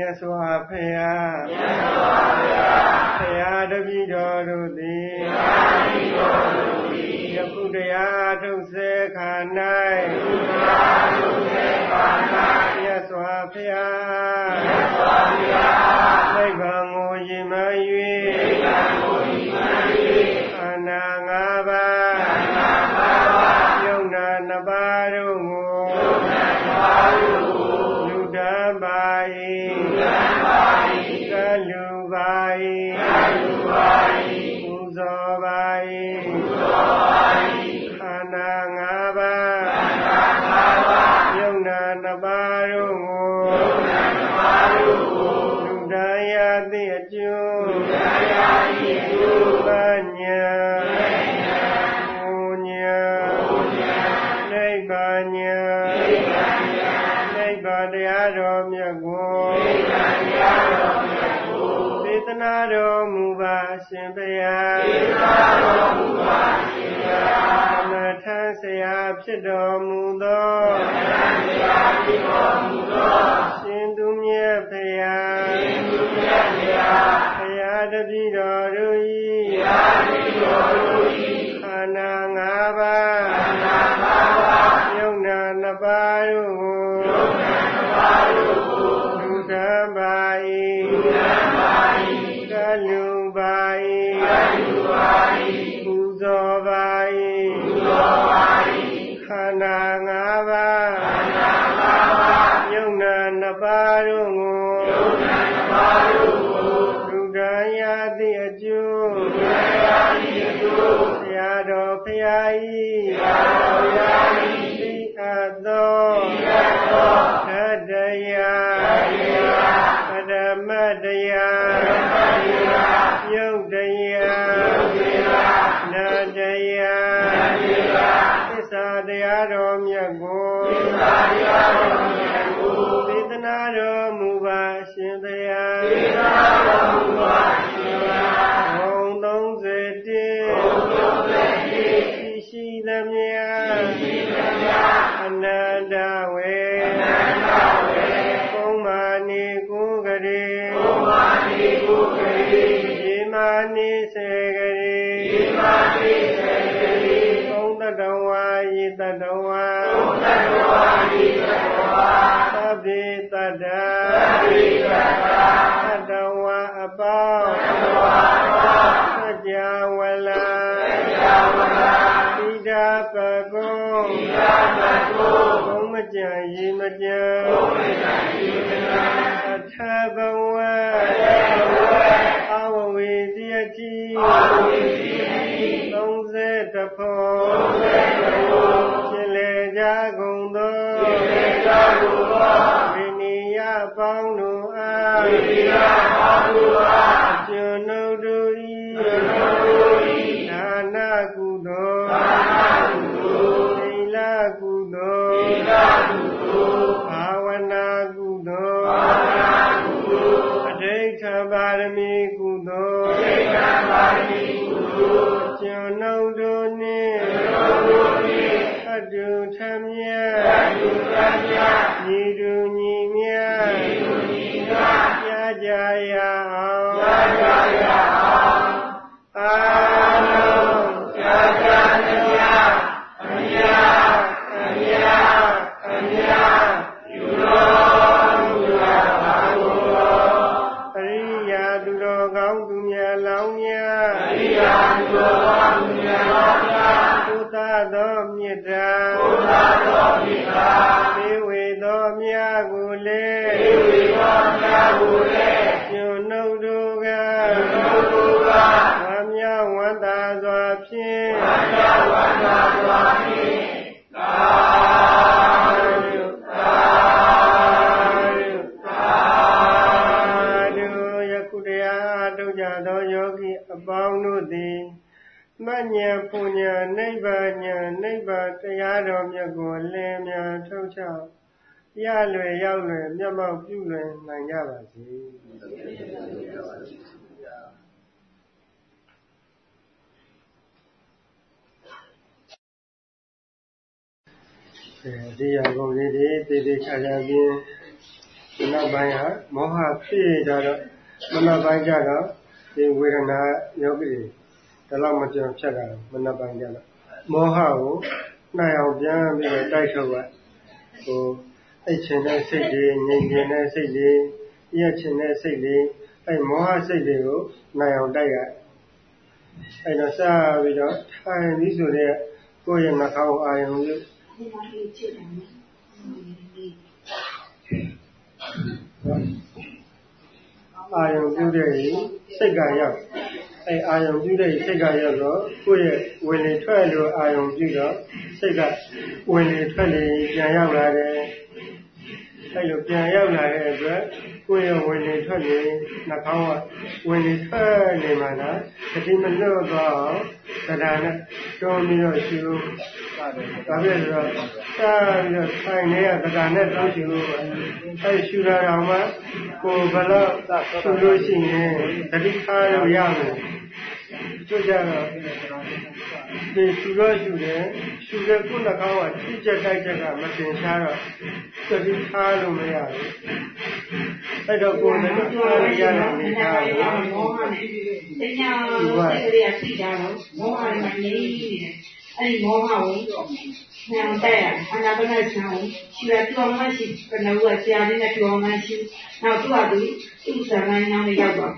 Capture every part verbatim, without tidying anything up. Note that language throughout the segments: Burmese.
စွာဘုရားဘုရားတပည့်တော်တို့သည်ယခုတရားထုတ်စေခါ၌မြတ်စွာဘုရားနိဗ္ဗာန်ကိုရည်မှန်း၍အာနာငါးပါးယုံနာနှစ်ပါးတို့ကိုလူတန်းပါ၏ကလူပါ၏ပူဇော်ပါ၏ခန္ဓာငါးပါးယုံနာနှစ်ပါးတို့ကိုလူတန်းရသည့်အကျိုးပညာပူညာနိဗ္ဗာန်ညာနိဗ္ဗာန်တရားတော်မြတ်ကိုဒေသနာတော်မူပါရှင်ဘုရားသမထဆရာဖြစ်တော်မူသောရှင်သူမြတ်ဘုရားဘုရားတပည့်တော်တို့၏ခန္ဓာငါးပါးယုံနာနှစ်ပါးတို့ကိုလူတန်းပါ၏ကလူပါ၏ပူဇော်ပါ၏ခန္ဓာငါးပါးယုံနာနှစ်ပါးတို့ကိုလူတန်းရသည့်အကျိုးဆရာတော်ဘုရား၏သိအပ်သောဓတ္တရားပရမတ္တရားယုတ်တရားနတ္တရားသစ္စာတရားတော်မြတ်ကိုဒေသနာတော်မူပါရှင်ဘုရားဘုံသုံးစေတိရှိရှိသမျှအနန္တဝေကုံမာနိကိုကရေယေမာနိစေကရေကုံတတဝါယိတတဝါသဗ္ဗေတတ္တာတတဝါအပေါင်းသัจ jā wala Ida Pago Om Jayi Maja Athabawa Awavidiyati Tongse Tapo Chile Jagundo Viniya Paunu Junuduri Nana Kudo Sila Kudo Bhavana Kudo Adhaita Bharami Kudo Junuduni Adu Tamya Nidu Nimya Jaya Alam Jajanya Anya Anya Anya Yulo Yulo Bago Ariya Dulo Gaung Dunya Launya Ariya Dulo Gaung Dunya Launya Kuta Domyeda Kuta Domyeda Dewe Domya Gule Dewe Domya Gule Yunuduga Yunuduga Amya Wanda Zwapin Amya Wanda Zwapin Tadu Tadu Tadu Yakudaya Adujado Yogi Abounudi Manya Punya Nibanya Niba Tayado Myago Lemya Tocha Yalwe Yalwe Myama Pule Nanyabasi Di yang kau jadi, jadi kaya bin နောက်ပိုင်းကမောဟဖြစ်ကြတော့မနောက်ပိုင်းကျတော့ဒီဝေဒနာယောဂီဒါတော့မပြောဖြတ်တာမနောက်ပိုင်းကျတော့မောဟကိုနိုင်အောင်ပြန်ပြီးတော့တိုက်ထုတ်ရဟိုအိတ်ချင်တဲ့စိတ်တွေငြိမ်ချင်တဲ့စိတ်တွေရက်ချင်တဲ့စိတ်တွေအဲမောဟစိတ်တွေကိုနိုင်အောင်တိုက်ရအဲတော့စပြီးတော့ထိုင်ပြီးဆိုတဲ့ကိုယ့်ရဲ့နှာခေါင်းအာရုံပြုအာယုံပြုတဲ့စိတ်ကရောက်အဲအာယုံပြုတဲ့စိတ်ကရောက်တော့ကိုယ့်ရဲ့ဝင်လေထွက်လို့အာယုံပြုတော့စိတ်ကဝင်လေထွက်လေပြန်ရောက်လာတယ်အဲလိုပြန်ရောက်လာတဲ့အတွက်ကိုယ့်ရဲ့ဝင်လေထွက်လေနှာခေါင်းကဝင်လေထွက်နေမှလားတတိမလွတ်သွားအောင်တရားနဲ့တွန်းပြီးတော့ရှုပါတယ်ဒါပြည့်ဆိုတော့စာပြီးတော့ဆိုင်နေရတရားနဲ့တွန်းရှုအဲရှုရအောင်မှကိုယ်ဘလို့ရှုလို့ရှိရင်တတိထားလို့ရမယ်ကြွကြတော့ဒီရှုလို့ရှုတယ်ရှုတဲ့ခုနှာခေါင်းကထိချက်တိုက်ချက်ကမတင်ရှားတော့တတိထားလို့မရဘူးအဲ့တော့ကိုယ်တတိထားလို့ရတဲ့အနေထားကိုမောဟနဲ့တရားလို့စိတ်ကလေးကသိကြတော့မောဟနဲ့နေနေတယ်အဲ့ဒီမောဟကိုညံတဲ့အာနာပါနချောင်းရှိရတော်မရှိဘယ်လိုကကြာနေတဲ့တော်မရှိနောက်သူ့ဟာသူသူ့ဆံနိုင်အောင်ရောက်သွား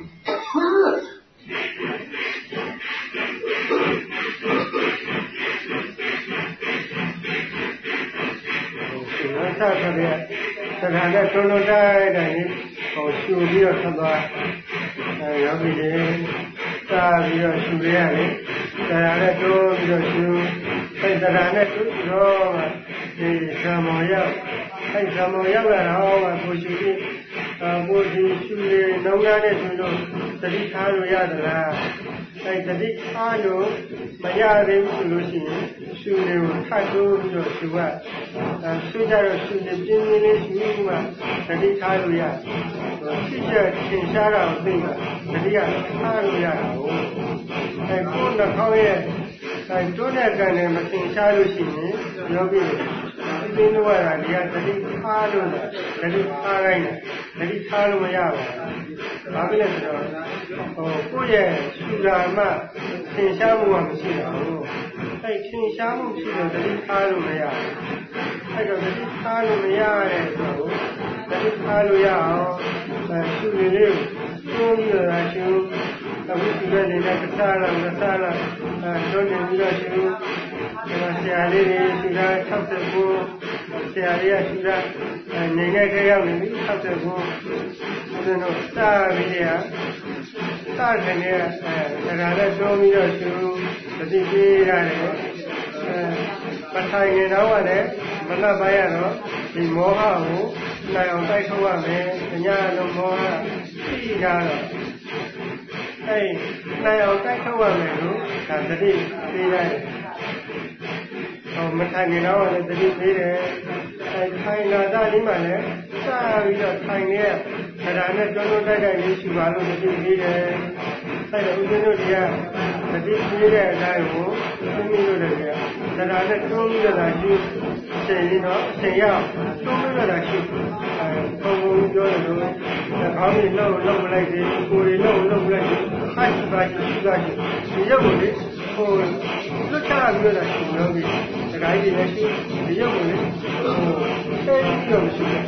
ဆက်ဆက်တဲ့စကားနဲ့တွန်းတွန်းတိုက်တိုင်းဟိုရှူပြီးတော့ဆက်သွားအဲယောဂီတွေစာပြီးတော့ရှူရရတယ်စကားနဲ့တွန်းပြီးတော့ရှူအဲစကားနဲ့တွန်းတော့ဒီသံမောရောက်အဲသံမောရောက်လာတော့ကိုရှူပြီးကိုဒီရှူရနှုံးရတဲ့ဆိုလို့တတိထားလို့ရသလားအဲတတိထားလို့မရသေးဘူးဆိုလို့ရှိရင်ရှူနေကိုထပ်တိုးပြီးတော့ရှူရအဲရှူကြတော့ရှူနေပြင်းပြင်းလေးရှူပြီးမှတတိထားလို့ရဖြစ်ချက်သင်ရှားတာကိုသိမှတတိကထားလို့ရတာကိုအဲကိုယ်နှာခေါင်းရဲ့အဲတွန်းတဲ့ကံနဲ့မသင်ရှားလို့ရှိရင်ယောဂီတွေသိလို့ရတာဒီကတတိထားလို့တတိထားလိုက်တယ်တတိထားလို့မရပါဘူးဘာဖြစ်လဲဆိုတော့ဟိုကိုယ့်ရဲ့ရှူတာမှသင်ရှားမှုကမရှိတာဘူးအဲသင်ရှားမှုရှိတော့တတိထားလို့မရဘူးအဲတော့တတိထားလို့မရတဲ့ဆိုတော့တတိထားလို့ရအောင်အဲရှူနေလေးကိုတွန်းပြီးတော့ရှူအခုရှူတဲ့နေနဲ့တစ်စားလားတစ်စားလားအဲတွန်းနေပြီးတော့ရှူဆရာလေးတွေရှူတာ၆၉ဆရာလေးကရှူတာနေနဲ့ခရောက်နေပြီ၆၉ဘုရားတို့စာပြီးရစာကနေအဲဒါကလည်းတွန်းပြီးတော့ရှူတတိပေးရတယ်အဲပထိုင်နေတော့လည်းမနှပ်ပိုင်းရတော့ဒီမောဟကိုနိုင်အောင်တိုက်ထုတ်ရမယ်။ညလုံးမောဟရှိကြတော့အဲနိုင်အောင်တိုက်ထုတ်ရမယ်လို့ဒါတတိပေးရတယ်။ဟောမထိုင်နေတော့လည်းတတိပေးတယ်။အဲထိုင်လာတာဒီမှာလည်းစပြီးတော့ထိုင်နေခန္ဓာနဲ့တွန်းတွန်းတိုက်တိုက်လေးရှိပါလို့တတိပေးတယ်။အဲဒါဥပ္ပန္နတွေကတတိပေးတဲ့အတိုင်းကိုသိမိလို့လည်းခန္ဓာနဲ့တွန်းပြီးတော့ရှိအချိန်လေးတော့အချိန်ရအောင်တွန်းပြီးတော့ရှိအဲဘုံဘုံပြောတယ်လို့ခေါင်းကြီးလှုပ်လှုပ်လိုက်တယ်ကိုယ်ကြီးလှုပ်လှုပ်လိုက်တယ်ဟာရှိပါရှိရှိပါရှိဒီရုပ်ကိုလေဟိုလွတ်ချပြီးတော့ရှိလို့ဒီစကားကြီးလည်းရှိဒီရုပ်ကိုလေဟိုသိပြီးတော့ရှိတယ်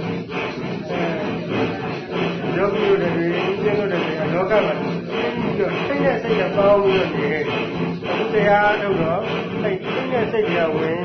အဲယောဂီတို့လည်းကျင်းတို့လည်းလောကမှာပြီးတော့စိတ်နဲ့စိတ်နဲ့ပေါင်းပြီးတော့နေခဲ့တယ်အခုတရားထုတ်တော့စိတ်နဲ့စိတ်ကဝင်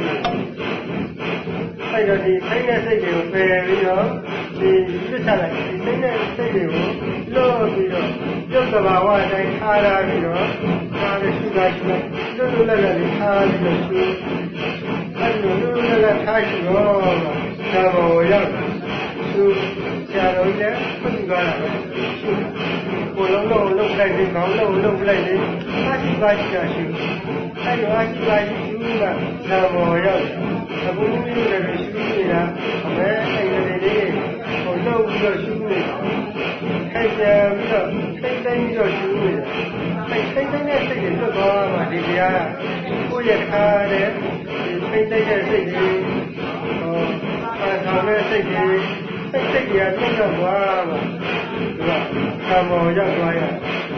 အဲ့တော့ဒီစိတ်နဲ့စိတ်တွေကိုပယ်ပြီးတော့ဒီပြစ်ချလိုက်ဒီစိတ်နဲ့စိတ်တွေကိုလွတ်ပြီးတော့ပြုတ်သဘာဝအတိုင်းထားလာပြီးတော့ဒါနဲ့ရှုတာရှုလွတ်လွတ်လပ်လပ်လေးထားပြီးတော့ရှုအဲ့လိုလွတ်လွတ်လပ်လပ်ထားရှုတော့သာဘောရောက်ရှုဆရာတော်ကြီးလည်းဖွင့်သွားတာပဲရှုကိုယ်လုံးလုံးလုံးလိုက်ပြီးခေါင်းလုံးလုံးလိုက်ပြီးအာရှိပါရှိတာရှုအဲ့လိုအာရှိပါရှိရှုကသာဘောရောက်အခုမျိုးလည်းရှုနေတာအမဲအဲ့ဒီလေးဟိုတော့ပြီးတော့ရှုနေတာခိုက်ကြပြီးတော့စိတ်တိုင်းပြီးတော့ရှုနေတာစိတ်စိတ်တိုင်းနဲ့စိတ်တွေလွတ်သွားမှဒီတရားကကိုယ့်ရဲ့ခါတဲ့ဒီစိတ်တိုင်းတဲ့စိတ်တွေဟိုအာဆောင်တဲ့စိတ်တွေစိတ်စိတ်ကြီးကသုံးတော့ွားမှာဒီကကာမောရောက်သွားရ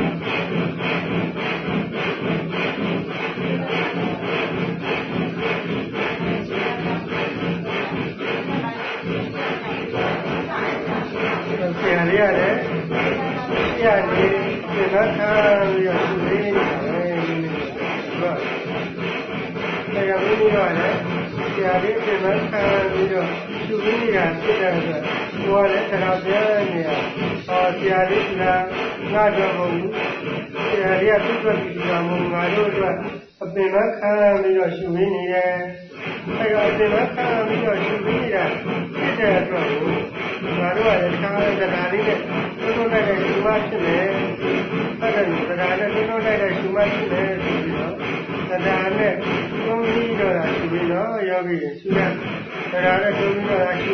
ဆရာလေးရတယ်ဆရာလေးဒီကခါပြီးတော့သူလေးနေတာပဲဒီလိုဆရာလေးကတော့လည်းဆရာလေးဒီကခါပြီးတော့သူလေးနေတာဖြစ်တဲ့အတွက်ဟိုကလည်းတရားပြောနေတာဟောဆရာလေးကငါတော့မဟုတ်ဘူးဆရာလေးကသူ့အတွက်ဒီကမငါတို့အတွက်အပင်မခါပြီးတော့ရှုနေနေတယ်အဲတော့အပင်မခါပြီးတော့ရှုနေတာဖြစ်တဲ့အတွက်ငါတို့ကလည်းသားတဲ့တရားလေးနဲ့တွန်းတွန်းတိုက်တဲ့ရှုမှဖြစ်တယ်။အဲ့ဒါကိုတရားနဲ့တွန်းတွန်းတိုက်တဲ့ရှုမှဖြစ်တယ်ဆိုပြီးတော့တရားနဲ့တွန်းပြီးတော့ရှုပြီးတော့ယောဂီရှုရတရားနဲ့တွန်းပြီးတော့ရှု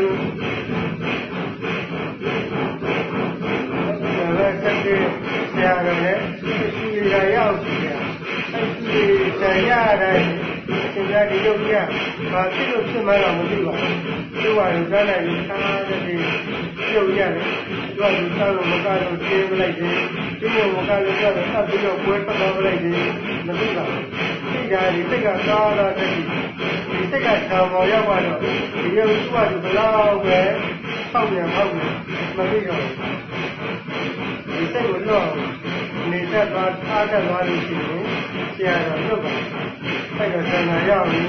ဒါလည်းတက်တဲ့ဆရာတော်နဲ့ရှုရရောက်ရှိတယ်။အဲ့ဒီတရားတိုင်းသင်္ကြန်ဒီယုတ်ကြီးကဘာဖြစ်လို့ဖြစ်မှန်းတော့မသိပါဘူး။သူ့ဟာကိုကြားလိုက်ပြီးသားတဲ့ပြုတ်ရတယ်။သူကလူသားကိုမကတော့ကျင်းပလိုက်တယ်။ဒီလိုမကတော့ကျတော့အပ်ပြီးတော့ပွဲပတ်သွားလိုက်တယ်။မသိပါဘူး။ဒီကဒီစိတ်ကသာသာတည်းဒီစိတ်ကသာမောရောက်တော့ဒီရုပ်သူ့ဟာဒီဘလောက်ပဲပေါက်ပြန်ပေါက်ပြန်မသိတော့ဒီစိတ်ကိုတော့နေတတ်သွားအားတက်သွားလို့ရှိရင်ဆရာတော်လွတ်ပါစိတ်ကဆန္ဒရောက်ပြီး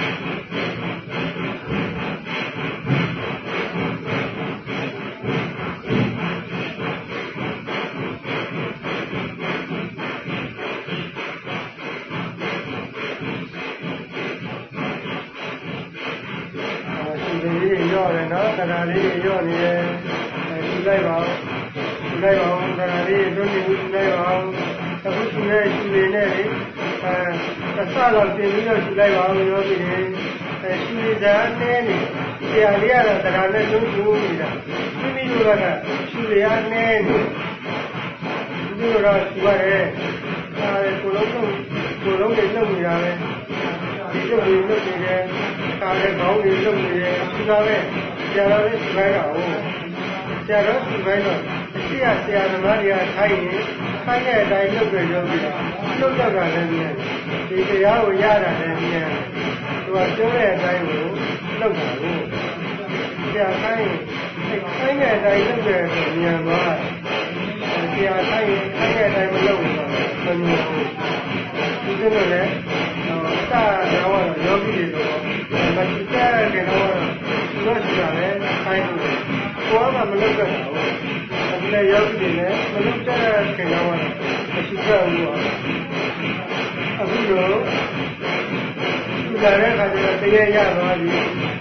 ရော့တယ်နော်တရားလေးရော့နေတယ်ဒီလိုက်ပါဦးဒီလိုက်ပါဦးတရားလေးတို့ဒီလိုက်ပါဦးအခုသူနဲ့သူတွေနဲ့လေအဲအစတော့ပြင်ပြီးတော့သူလိုက်ပါဦးရောပြီးတယ်အဲသူတွေဒါနဲ့နေဆရာလေးကတော့တရားနဲ့သုံးခုနေတာမိမိတို့ကသူတွေကနဲ့နေဒီလိုတော့သူရတယ်အဲကိုလုံးကိုလုံးတွေလုပ်နေတာပဲဒီလိုမျိုးလုပ်နေတယ်ကားတဲ့ခေါင်းတွေလုပ်နေတယ်ဒီကပဲဆရာတော်လေးဒီပိုင်းတော့ဆရာတော်ဒီပိုင်းတော့အရှိရဆရာသမားတွေကထိုင်ရင်ထိုင်တဲ့အတိုင်းလုပ်ကြရုံပြီးတော့လုပ်တော့တာလည်းမြင်ဒီတရားကိုရတာလည်းမြင်သူကပြောတဲ့အတိုင်းကိုလုပ်တာကိုဆရာထိုင်ရင်ထိုင်တဲ့အတိုင်းလုပ်တယ်ဆိုမြင်သွားဆရာထိုင်ရင်ထိုင်တဲ့အတိုင်းမလုပ်ဘူးဆိုတော့မမြင်ဘူးဒီလိုလည်းစာတော့ယောဂီတွေတော့မတိကျတဲ့တော့တော့ရှိတာလေအဲဒါကိုကမလုပ်တော့ဘူးအဲဒီလေယောဂီတွေလည်းမလုပ်တဲ့ခင်တော့မရှိကြဘူးအခုတော့ဒီကရဲခါကျတော့တရားရသွားပြီ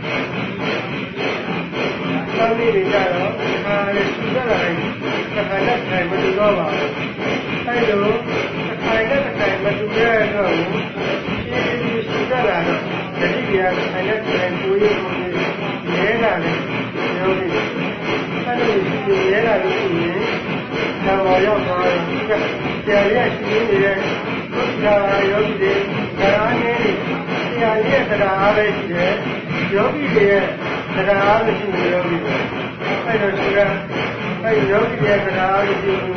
တောင်းနေကြတော့အာလည်းရှိကြတာလေတစ်ခါနဲ့ထိုင်မတူတော့ပါဘူးအဲလိုတစ်ခါနဲ့တစ်ခါမတူရတော့ဘူးရှိကြတာတော့တတိယဆိုင်တဲ့ဆိုင်ကိုရေးကိုရဲတာလေပြောနေတယ်အဲ့လိုရှိရဲတာလို့ရှိရင်သာဝရောက်သွားတယ်ဆရာလေးရှိနေတဲ့ဘုရားယောဂီတွေဒါအနေနဲ့ဆရာလေးရဲ့တရားအားပဲရှိတယ်ယောဂီတွေရဲ့တရားအားမရှိဘူးယောဂီတွေအဲ့တော့ရှိတာအဲ့ယောဂီတွေရဲ့တရားအားမရှိဘူး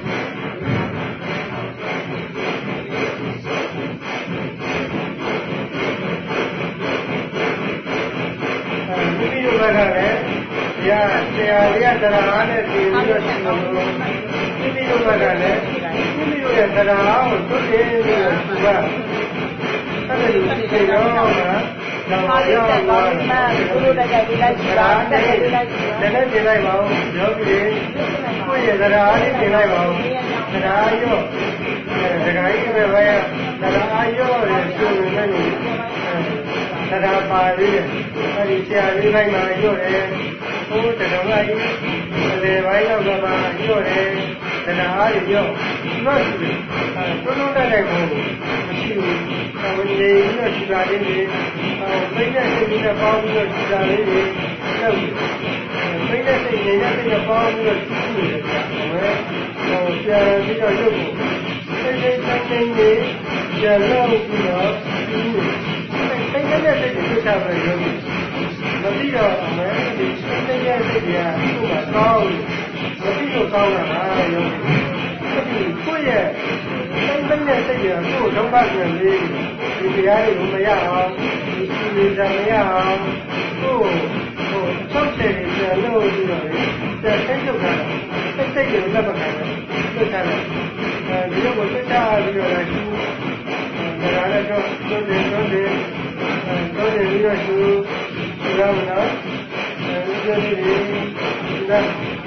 ဘက်ကလည်းရဆရာလေးကတရားအားနဲ့ပြင်ပြီးတော့ရှိလို့မိမိတို့ဘက်ကလည်းမိမိတို့ရဲ့တရားအားကိုသွတ်တင်ပြီးတော့သူကအဲ့ဒီလိုရှိနေတော့ကတော့ရောက်သွားတယ်ဘုလိုတက်ကြလိုက်တာတက်ကြလိုက်လည်းလည်းပြင်လိုက်ပါဦးယောဂီတွေကိုယ့်ရဲ့တရားအားလေးပြင်လိုက်ပါဦးတရားအားရောတရားကြီးပဲပဲတရားအားရောရဲ့ရှင်နေနေတရားပါလေးအဲဒီဆရာလေးတိုင်းမှာညွှတ်တယ်ဟိုတတော်ကကြီးလေပိုင်းလောက်ကမှညွှတ်တယ်တရားအားညွှတ်ညွှတ်တယ်အဲတွန်းတွန်းတိုက်တိုက်ကိုမရှိဘူးအဲဝင်နေညွှတ်ရှိတာလေးတွေအဲပိတ်တဲ့စိတ်နဲ့ပေါင်းပြီးတော့ရှိတာလေးတွေလုပ်ပိတ်တဲ့စိတ်နဲ့စိတ်နဲ့ပေါင်းပြီးတော့ရှိနေတယ်ကြာဟိုဆရာပြီးတော့လုပ်ဖို့စိတ်စိတ်တိုင်းတိုင်းတွေကြာလို့ပြီးတော့စိတ်နဲ့စိတ်ကိုချပဲလုပ်မပြီးတော့အမဲဒီစိတ်ရဲ့စိတ်တွေကသူ့မှာကောင်းမပြီးတော့ကောင်းတာဟာရောဒီကိုယ့်ရဲ့စိတ်နဲ့စိတ်တွေကကိုယ်ဒုက္ခပြန်ပြီးဒီတရားတွေကိုမရအောင်ဒီစီလေးစားမရအောင်ကိုယ်ဟိုချုပ်တယ်ပြန်လို့ပြီးတော့လေစိတ်ချုပ်တာစိတ်စိတ်ကိုလက်မခံဘူးစိတ်ထားတယ်အဲဒီလိုကိုစိတ်ထားပြီးတော့လည်းဒါလည်းတော့တို့တယ်တို့တယ်တို့တယ်ပြီးတော့သူရအောင်နော်အဲဒီလိုလေးဒါ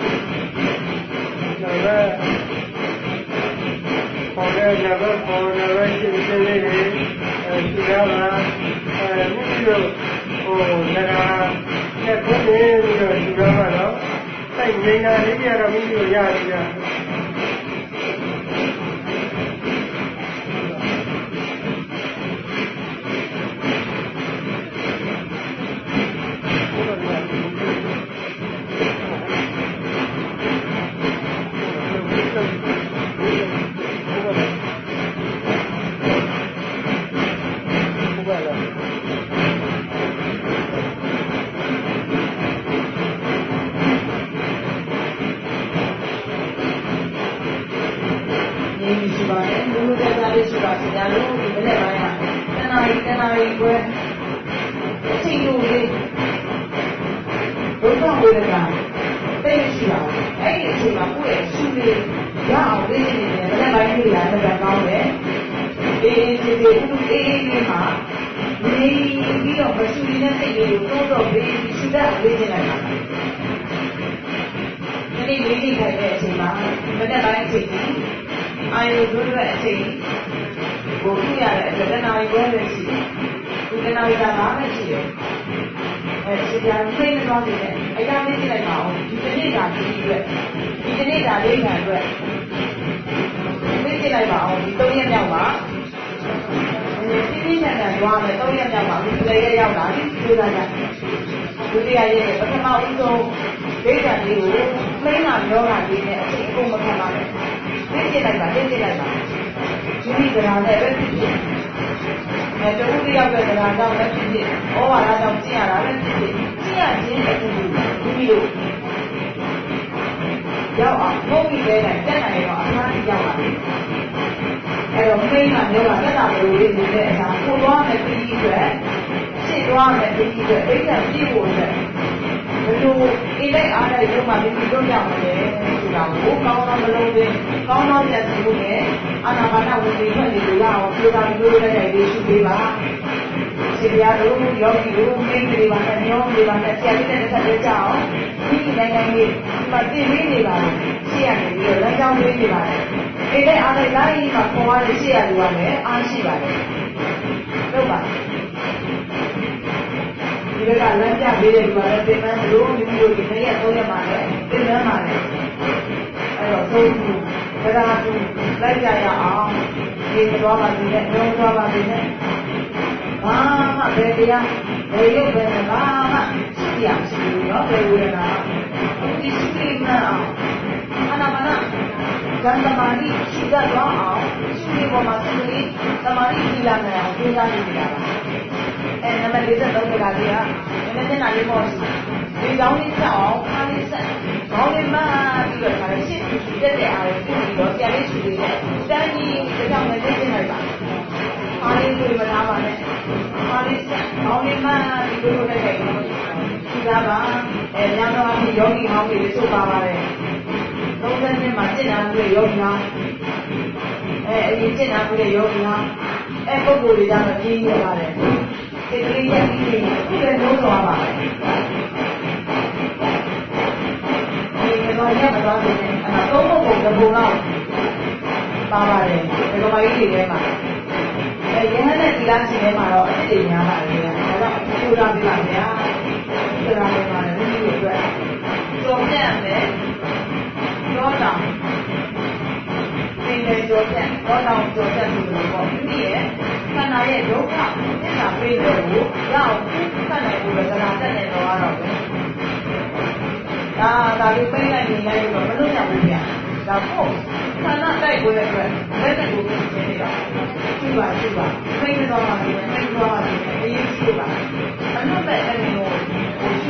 ဒါပေါ်တယ်ရတော့ပေါ်တယ်ရှိသေးတယ်အဲဒီကမှာအဲဒီလိုဟိုဒါကတက်ကိုပြီးတော့ဒီတော့ကတော့စိတ်ငြိမ်တာလေးကတော့မိမိကိုရပြီလား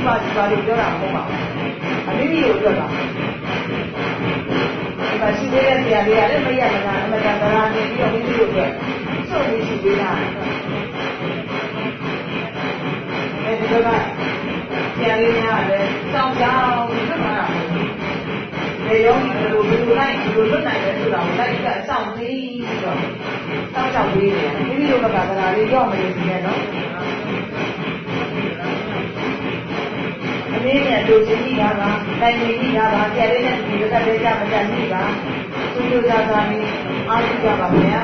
ပါစီပါလို့ပြောတာမဟုတ်ပါဘူးအမိမိကိုပြောတာဒီမှာရှိသေးတဲ့ဆရာလေးကလည်းမရမလားအမတန်တရားနေပြီးတော့မိမိကိုပြောစုံပြီးရှိသေးတာအဲဒီတော့ဆရာလေးများလည်းစောင့်ကြောင်းပြီးတော့မှာလေရောဘယ်လိုဘယ်လိုလိုက်ဘယ်လိုလွတ်နိုင်လဲဆိုတာကိုလိုက်ကစောင့်ပြီးတော့စောင့်ကြောက်ပြီးနေမိမိတို့ကတရားလေးကြောက်မလို့ရှိနေနော်အနည်းနဲ့လူချင်းကြီးတာပါတိုင်နေကြီးတာပါဆရာလေးနဲ့ဒီလိုတက်ကြမကြကြီးပါသူတို့သာသာနေအားထုတ်ကြပါဗျာ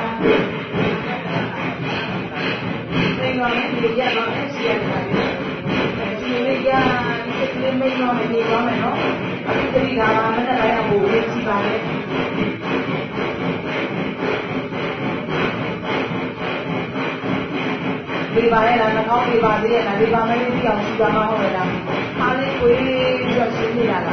သင်္ကောင်းဒီကြတော့ဆရာကဒီလေးကဒီလေးမိမမနေတော့မယ်နော်အခုတတိကမနဲ့တိုင်းအောင်ကိုရေးကြည့်ပါလေဒီပါရဲ့လားနှာခေါင်းဒီပါသေးရဲ့လားဒီပါမင်းကြီးအောင်ကြည့်ပါမဟုတ်လားအားလေးကိုပြီးတော့ရှင်းပြရတာ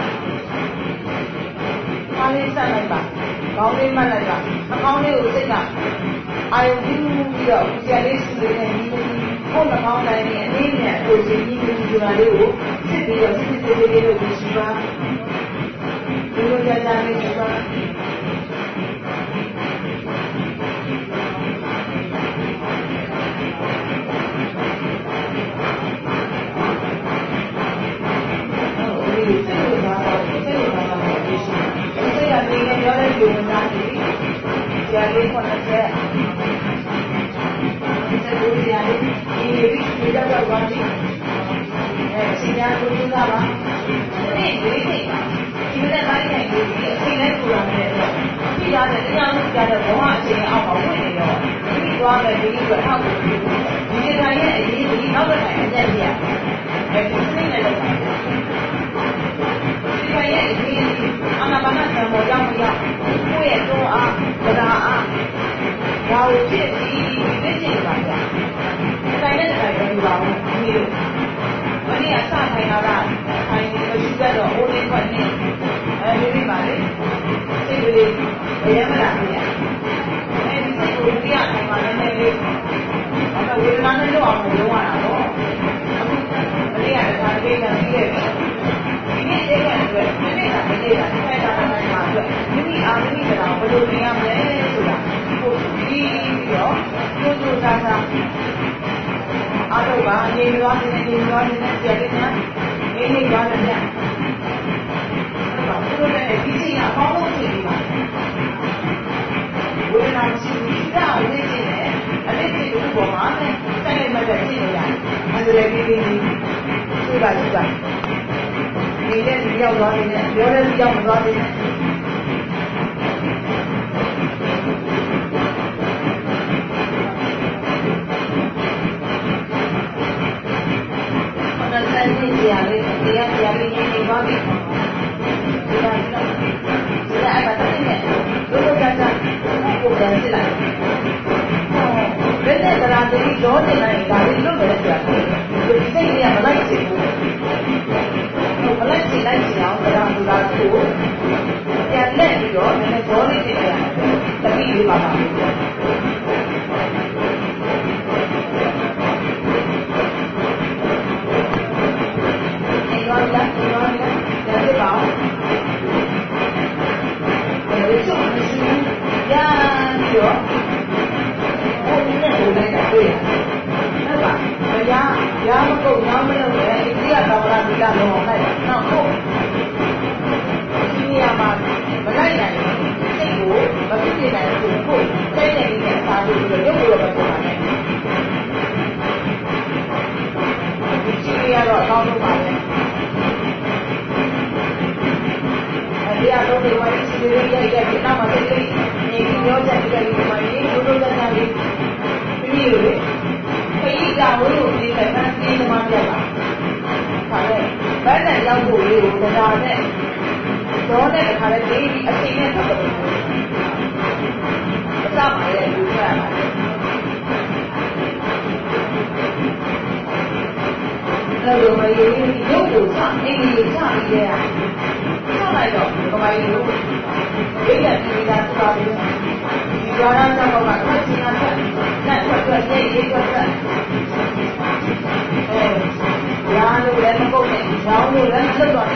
အားလေးဆက်လိုက်ပါခေါင်းလေးမှတ်လိုက်ပါနှာခေါင်းလေးကိုစိတ်ကအာယုံပြီးပြီးတော့ဆရာလေးရှိနေတဲ့ဒီကိုနှာခေါင်းတိုင်းနဲ့အနည်းနဲ့ကိုရှင်းပြီးပြီးဆိုတာလေးကိုစစ်ပြီးတော့စစ်စစ်လေးလေးလို့ရှိပါဒီလိုကြကြလေးရှိပါဆရာလေးခေါ်တဲ့ဆရာလေးဆရာလေးဒီဒီတော့ဘာကြည့်အဲဆရာကိုကြည့်တာပါဒီဒီဒီဒီနဲ့လိုက်နေပြီအချိန်နဲ့ပူလာတယ်ဒီရတယ်တရားလို့ကြားတော့ဘောအချိန်အောက်မှာဝင်နေတော့ဒီသွားမယ်ဒီကထောက်ဒီဒီတိုင်းရဲ့အရေးဒီနောက်ကတိုင်းအကျက်ပြအဲဒီစိတ်နဲ့လောက်တာဒီတိုင်းရဲ့အရေးအနာဘာနာဆံပေါ်ရောက်မရောက်ကိုယ့်ရဲ့တွန်းအားဗလာအားဒါကိုဖြစ်ပြီးသိကျင်ပါဗျာ။တိုင်းနဲ့တိုင်းပဲပါဘူး။ဒီလိုမနေ့ကစထိုင်လာတာထိုင်နေမရှိတော့အိုးလေးခွက်နေအဲဒီဒီပါလေစိတ်ကလေးဘယ်ရမလားဗျာ။အဲဒီစိတ်ကိုတရားထိုင်မှလည်းလည်းအဲ့တော့ဝေဒနာနဲ့တော့အောင်လုံးရတာတော့အခုမနေ့ကဒါကိစ္စပြီးခဲ့ပြီ။ဒီနေ့တဲ့အတွက်ဒီနေ့ကဒီနေ့ကထိုင်တာတိုင်းမှာအတွက်မိမိအားမိမိကတော့ဘယ်လိုနေရမလဲဆိုတာကိုပြီးပြီးတော့ကျိုးကျိုးသားသားအားလုံးကနေသွားနေနေသွားနေတဲ့ဆရာလေးများနေနေသွားတယ်ဗျာအဲ့တော့သူတို့လည်းဒီချိန်ကအကောင်းဆုံးချိန်ပါဝေဒနာရှိပြီးတာဝိသိနေတယ်အလေးစိတ်ကိုပေါ်မှာနဲ့တိုက်လိုက်မှတက်ကြည့်နေရတယ်အဲ့ဒါလည်းပြီးပြီးသိပါသိပါနေတဲ့ဒီရောက်သွားနေတဲ့ပြောတဲ့ဒီရောက်မသွားသေးနဲ့ဒီဆရာလေးတရားဆရာလေးနေနေပါပြီဒီလားဒီလားဒီလားအဲ့ဒါတည်းနဲ့တို့တို့ကကကိုပြန်စစ်လိုက်ဘယ်နဲ့တရားတိတော့တင်လိုက်ဒါလေးလွတ်တယ်ဆရာဒီစိတ်လေးကမလိုက်ချင်ဘူးမလိုက်ချင်လိုက်ချင်အောင်တရားသူလားကိုပြန်လက်ပြီးတော့နည်းနည်းဘောလေးတင်လိုက်တတိလေးပါပါလာလာလာလာဒီပါအဲဒီဆိုမရှိရရောဘယ်နဲ့ဘယ်နဲ့တွေ့ဟုတ်ပါဘယ်ရရမကုန်ရမလို့လေဒီကသာဝရဒီကလုံးအောင်လိုက်နောက်ဟုတ်ဒီနေရာမှာမလိုက်နိုင်စိတ်ကိုမဖြစ်နေနိုင်ဘူးကိုစိတ်နဲ့ဒီနဲ့စာလို့ရုပ်ကိုတော့မပေါ်ပါနဲ့ဒီချီရတော့အကောင်းဆုံးပါပဲတရားတော်တွေဝိုင်းစီတွေရိုက်တဲ့ဒီနောက်မှာတိတ်တိတ်နေပြီးပြောချက်ကြည့်တယ်ဒီမှာဒီလိုလိုသက်သာလေးပြီးလို့ခရီးကြောင်လို့ဒီကမှဒီမှာပြတ်လာခါလဲဘယ်နဲ့ရောက်ဖို့လေးကိုတရားနဲ့တော့တဲ့ခါလဲဒီအချိန်နဲ့ပတ်သက်တယ်အစပါရဲ့ဒီကအဲ့လိုမရင်းရုပ်ကိုစနေနေစပြီးရဲ့လိုက်တော့ကမိုင်းလို့ဒိဋ္ဌိတိကသွားပြီးဒီဝါရသဘောကသတ်ချင်တာနဲ့ဆက်ဆက်ရေးရေးဆက်ဆက်အဲရာလို့လည်းမပုတ်နဲ့လုပ်တော့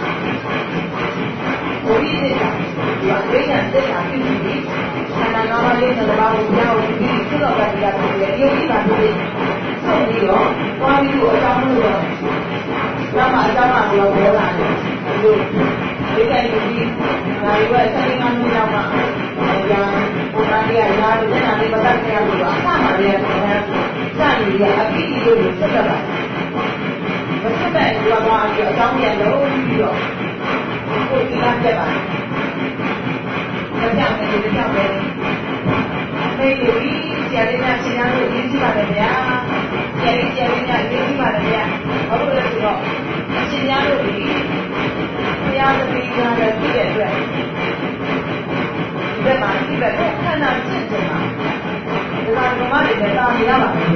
ဘုရားသိတာဒီအဝိဇ္ဇာသိတာဖြစ်ပြီးခန္ဓာနာမလေးနဲ့ဘာလို့ကြောက်ပြီးသူ့တော်ကတည်းကတည်းကယုံကြည်တာဖြစ်ဆုံးပြီးတော့သွားပြီးတော့အကြောင်းလို့တော့ဘာမှအကြောင်းမှမလို့ပြောတာလေဒီဒီကနေ့ဒီဒါရီဝဲဆက်နေမှမလို့မှညာဘုရားကြီးကညာတဲ့နာမည်ပတ်သက်ရလို့အဆမှာလည်းစနေရအပိဒီလို့ဆက်တာပါမဆက်တဲ့ဒီကတော့အကြောင်းရလို့ပြီးတော့ကိုယ်ကပြတ်ပါမကြောက်နဲ့ဒီကြောက်ပဲမေးလို့ဒီဆရာလေးကဆရာတို့ရင်းကြည့်ပါတယ်ဗျာဆရာလေးဆရာလေးကရင်းကြည့်ပါတယ်ဗျာဘာလို့လဲဆိုတော့ဆရာတို့ဒီဆရာသမီးကလည်းပြည့်တဲ့အတွက်ဒီမှာဒီဘက်ကခန္ဓာဖြစ်နေတာဒါကဘာမှလည်းတာမရပါဘူး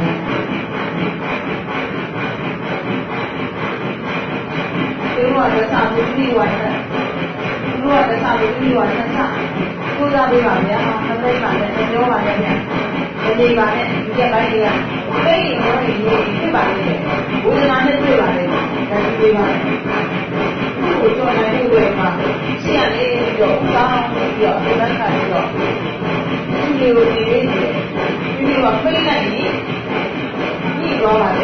ဒီမှာသက်သာပြီးဝိုင်းတယ်ဒီမှာသက်သာပြီးဝိုင်းတယ်ကိုးစားပေးပါဗျာမသိပါနဲ့ပြောပါနဲ့ဗျာဒီနေ့ပါနဲ့ဒီကပိုင်းတွေကသိရင်တော့ဒီလိုဖြစ်ပါလိမ့်မယ်ဘုရားနဲ့တွေ့ပါလိမ့်မယ်ဒါကြည့်ပါကိုကြောနိုင်တဲ့ဝေမှာရှင်းရလေးပြီးတော့ကောင်းပြီးတော့ဒီဘက်ကပြီးတော့ဒီလိုဒီလေးဒီလိုကဖိလိုက်ရင်ညှိသွားပါလေ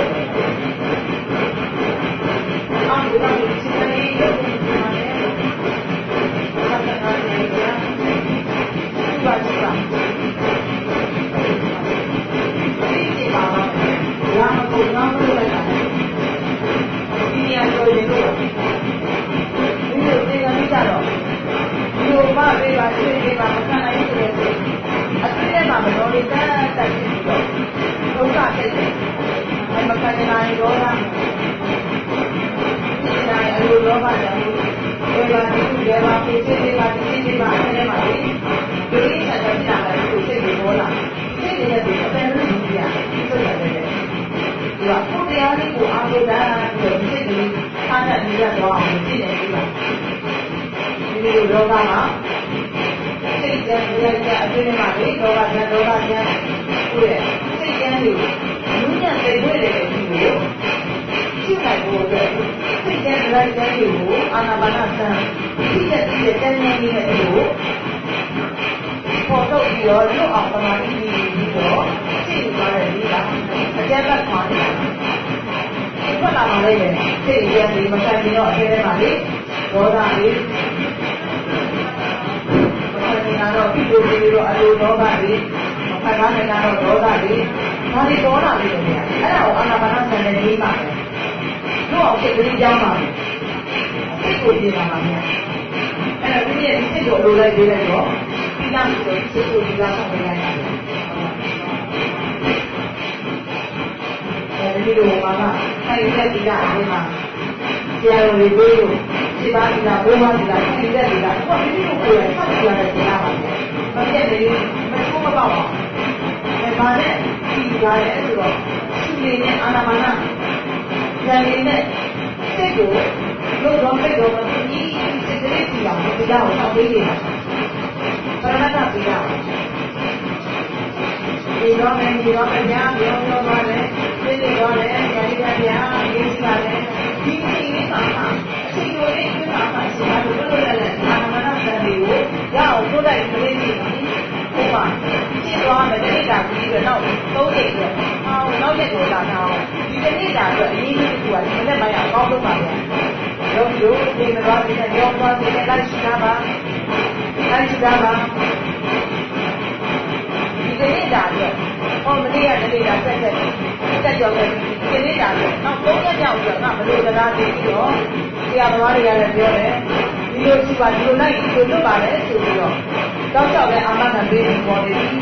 အော်ဒီလိုရှင်းနေတော့ဒီမှာလည်းဘာသာနာနေကြပါကြည့်ပါဒီပါပါရာမကိုနားမလို့လိုက်တာဒီနေရာကိုရေလို့ဒီလိုသိကမိကြတော့ဒီလိုပါပေးပါသိပေးပါမခံနိုင်ဘူးဆိုတော့အပြည့်နဲ့မှမတော်လေးတန်းတက်ပြီးတော့ဒုက္ခဖြစ်တယ်အမခံနိုင်ရောလားဒီနိုင်အလိုလောဘကြောင့်ဒီပါဒီဒီပါဖြစ်ဖြစ်ဒီပါဒီဒီပါအဲ့ဒါမှလေဒီဆက်တဲ့နာမည်ကိုသိပြီးပေါ်လာသိနေတဲ့ဒီအပယ်လို့ဒီရဆိုရတယ်ဒီကဘုရားလေးကိုအားကိုးတာပြီးတော့သိပြီးအားနဲ့နေရတော့အောင်သိနေပြီပါဒီလိုလောကမှာစိတ်ကြံရတဲ့အပြည့်မှာလေလောကကြံလောကကြံကိုယ့်ရဲ့စိတ်ကြံကိုလူညံ့တဲ့ဝိရတဲ့ဒီကိုရှင်းနိုင်ဖို့အတွက်စိတ်ကြံလိုက်တဲ့ဒီကိုအာနာပါနသံသိတဲ့ဒီတဲ့တန်းနေနေတဲ့ဒီကိုပေါ်တော့ပြီးတော့လွတ်အောင်ပမာတိပြီးတော့သိနေကြတဲ့ဒီကအကျဉ်းကခွာနေတာထွက်လာမှလည်းစိတ်ကြံပြီးမကန်ပြီးတော့အထဲထဲမှာလေဒေါသလေးနာတော့ဒီလိုဒီလိုအလိုဒေါသတွေမဖတ်ကားနေတာတော့ဒေါသတွေဒါတွေပေါ်လာပြီလေအဲ့ဒါကိုအာနာပါနဆန်တဲ့လေးပါပဲတို့အောင်စိတ်ကလေးကြောင်းပါစိတ်ကိုကြည့်ပါမှာများအဲ့ဒါဒီရဲ့စိတ်ကိုလိုလိုက်သေးတယ်တော့ဒီကနေ့တော့စိတ်ကိုဒီကဆောင်နေရတယ်အဲဒီလိုပါကအဲ့ဒီလက်ဒီကအရင်မှာဆရာတော်တွေပြောလို့ဒီပါဒီကဘိုးမဒီကဒီလက်ဒီကဟောဒီလိုကိုယ်ရဖတ်ကြရတယ်ကြားပါမယ်။ဘာဖြစ်လဲမချိုးမပေါ့ပါ။အဲဘာနဲ့ဒီကားရဲ့ဆိုတော့ဒီနေ့အာနာပါနဉာဏ်လေးနဲ့စိတ်ကိုလို့တော့စိတ်ကိုဒီစိတ်ကလေးကြည့်အောင်ဒီကြောင်ဆောင်ပေးနေတာ။ပရမတ္တပြရအောင်။ဒီတော့လည်းဒီတော့ကြားပြောပြောပါလေ။ဒီတော့လည်းဉာဏ်လေးကကြားရေးပါလေ။ဒီကိစ္စမှာဒီလိုလေးပြတာပါဆရာတို့တို့လည်းအာနာပါနစံတွေကိုရအောင်ထိုးလိုက်ကလေးတွေဟိုပါရှင်းသွားမယ်တိတာပြီးတော့နောက်သုံးရက်အတွက်အောင်နောက်ရက်ကိုလာတော့ဒီတနေ့တာအတွက်အရေးကြီးတစ်ခုကဒီနေ့မှရအကောင်းဆုံးပါဗျာရုပ်ရုပ်ဒီမှာတော့ဒီနဲ့ရောသွားပြီးလိုက်ရှိတာပါလိုက်ရှိတာပါဒီတနေ့တာအတွက်ဟောမနေ့ကတနေ့တာဆက်ဆက်တက်ကြော်တယ်ဒီနေ့တာအတွက်နောက်သုံးရက်ကြောက်ပြီးတော့ငါဘယ်လိုတရားသိပြီးတော့ဆရာတော်တွေကလည်းပြောတယ်ဒီလိုရှိပါဒီလိုလိုက်ဒီလိုလုပ်ပါလေဆိုပြီးတော့တောက်လျှောက်လည်းအာမခံပေးနေပေါ်နေပြီ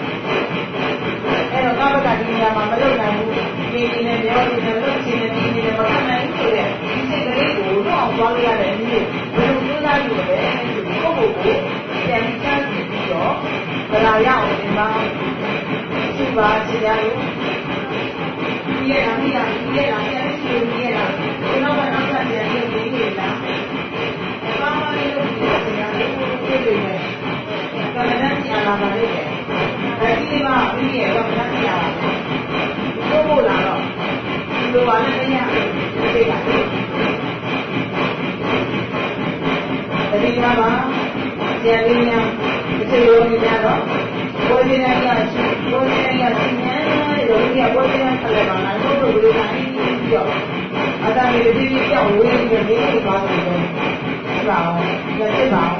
အဲ့တော့ကာဗကဒီနေရာမှာမလုပ်နိုင်ဘူးဒီဒီနဲ့ပြောဒီနဲ့လုပ်ချင်တယ်ဒီနဲ့မလုပ်နိုင်ဘူးဆိုတဲ့ဒီစိတ်ကလေးကိုတော့အောင်သွားလို့ရတဲ့ဒီလိုဘယ်လိုကြိုးစားယူလဲဆိုပြီးကိုယ့်ကိုယ်ကိုပြန်ချမ်းပြီးတော့ဗလာရအောင်ဒီမှာရှိပါဆရာတို့ဒီရတာဒီရတာဒီရတာဒီရတာဒီရတာဒီနောက်ကတော့ဆက်ပြန်ပြီးနေနေတာဘာမှမလုပ်ဘူးဆရာတို့ကိုပြေးနေတယ်ကမ္ဘာနဲ့ကြာလာပါလေအဲဒီမှာပြီးရဲ့ကမ္ဘာနဲ့ကြာလာတယ်ဘို့ဘို့လာတော့ဒီလိုပါနဲ့မရဘူးပြေးတာပါဆရာလေးများတစ်ချိန်လုံးနေကြတော့ဘောရင်းရရှိဘောရင်းရရှိနေရောဒီကဘောရင်းဆက်လာတာတော့ဘယ်လိုတိုင်းပြီးတော့အတားလေးဒီဒီကြောက်ဝေးနေနေပါတော့တယ်ဟုတ်ပါဘူးကြည့်ပါ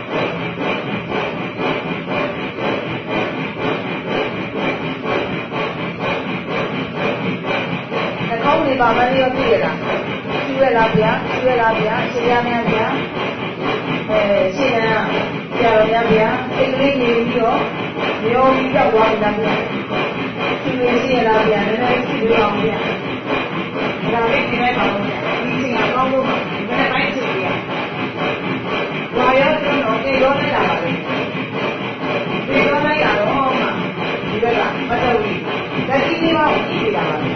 ကောင်းနေပါမလို့ရပြီလားကျွဲလားဗျာကျွဲလားဗျာရှင်းရမယ်ဗျာအဲရှင်းရဆရာတော်များဗျာစိတ်ကလေးနေပြီးတော့ရောပြီးကြောက်သွားပြီလားဗျာရှင်းရရှင်းရလားဗျာနည်းနည်းကြည့်ပြအောင်ဗျာဒါလေးဒီမဲ့ပါလို့ဗျာဒီချိန်ကကောင်းလို့ဒီမဲ့ပိုင်းချိန်ကြီးอ่ะဘာရောတော့ကေရောလိုက်တာပါလေကေရောလိုက်တာတော့မှဒီဘက်ကမတော်ဘူးဒါကြီးလေးပါကိုကြည့်ရတာပါဗျာ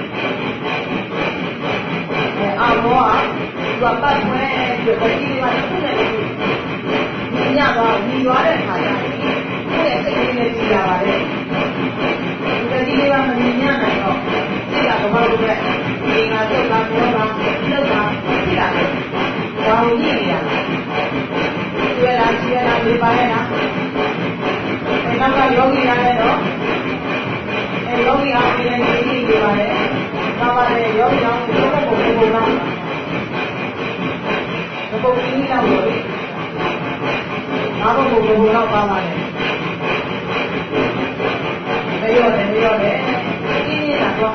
အာမောကသူကပတ်ခွဲပြီးတော့ဒီမှာခုနဲ့ဒီညတော့ညီရွာတဲ့ခါကျရင်ကိုယ့်ရဲ့စိတ်လေးနဲ့ကြည်လာပါတယ်ဒီဒီလေးကမမြင်ရနိုင်တော့စိတ်ကဘာလို့လဲဒီကတုတ်ကဘောကတုတ်ကဖြစ်လာတယ်ဘာလို့ညစ်နေရလဲကျွဲလာကျွဲလာဒီပါရဲ့လားအဲနောက်ကယောဂီရတယ်တော့အဲယောဂီအောင်ပြန်နေနေနေပါတယ်ဘာပါလဲယောဂီအောင်ဘုရားကိုဘုရားကဘုရားကြီးတော့လို့အားလုံးကိုဘုရားပါပါတယ်ဒါရောတယ်ရောတယ်ဒီနေ့ကတော့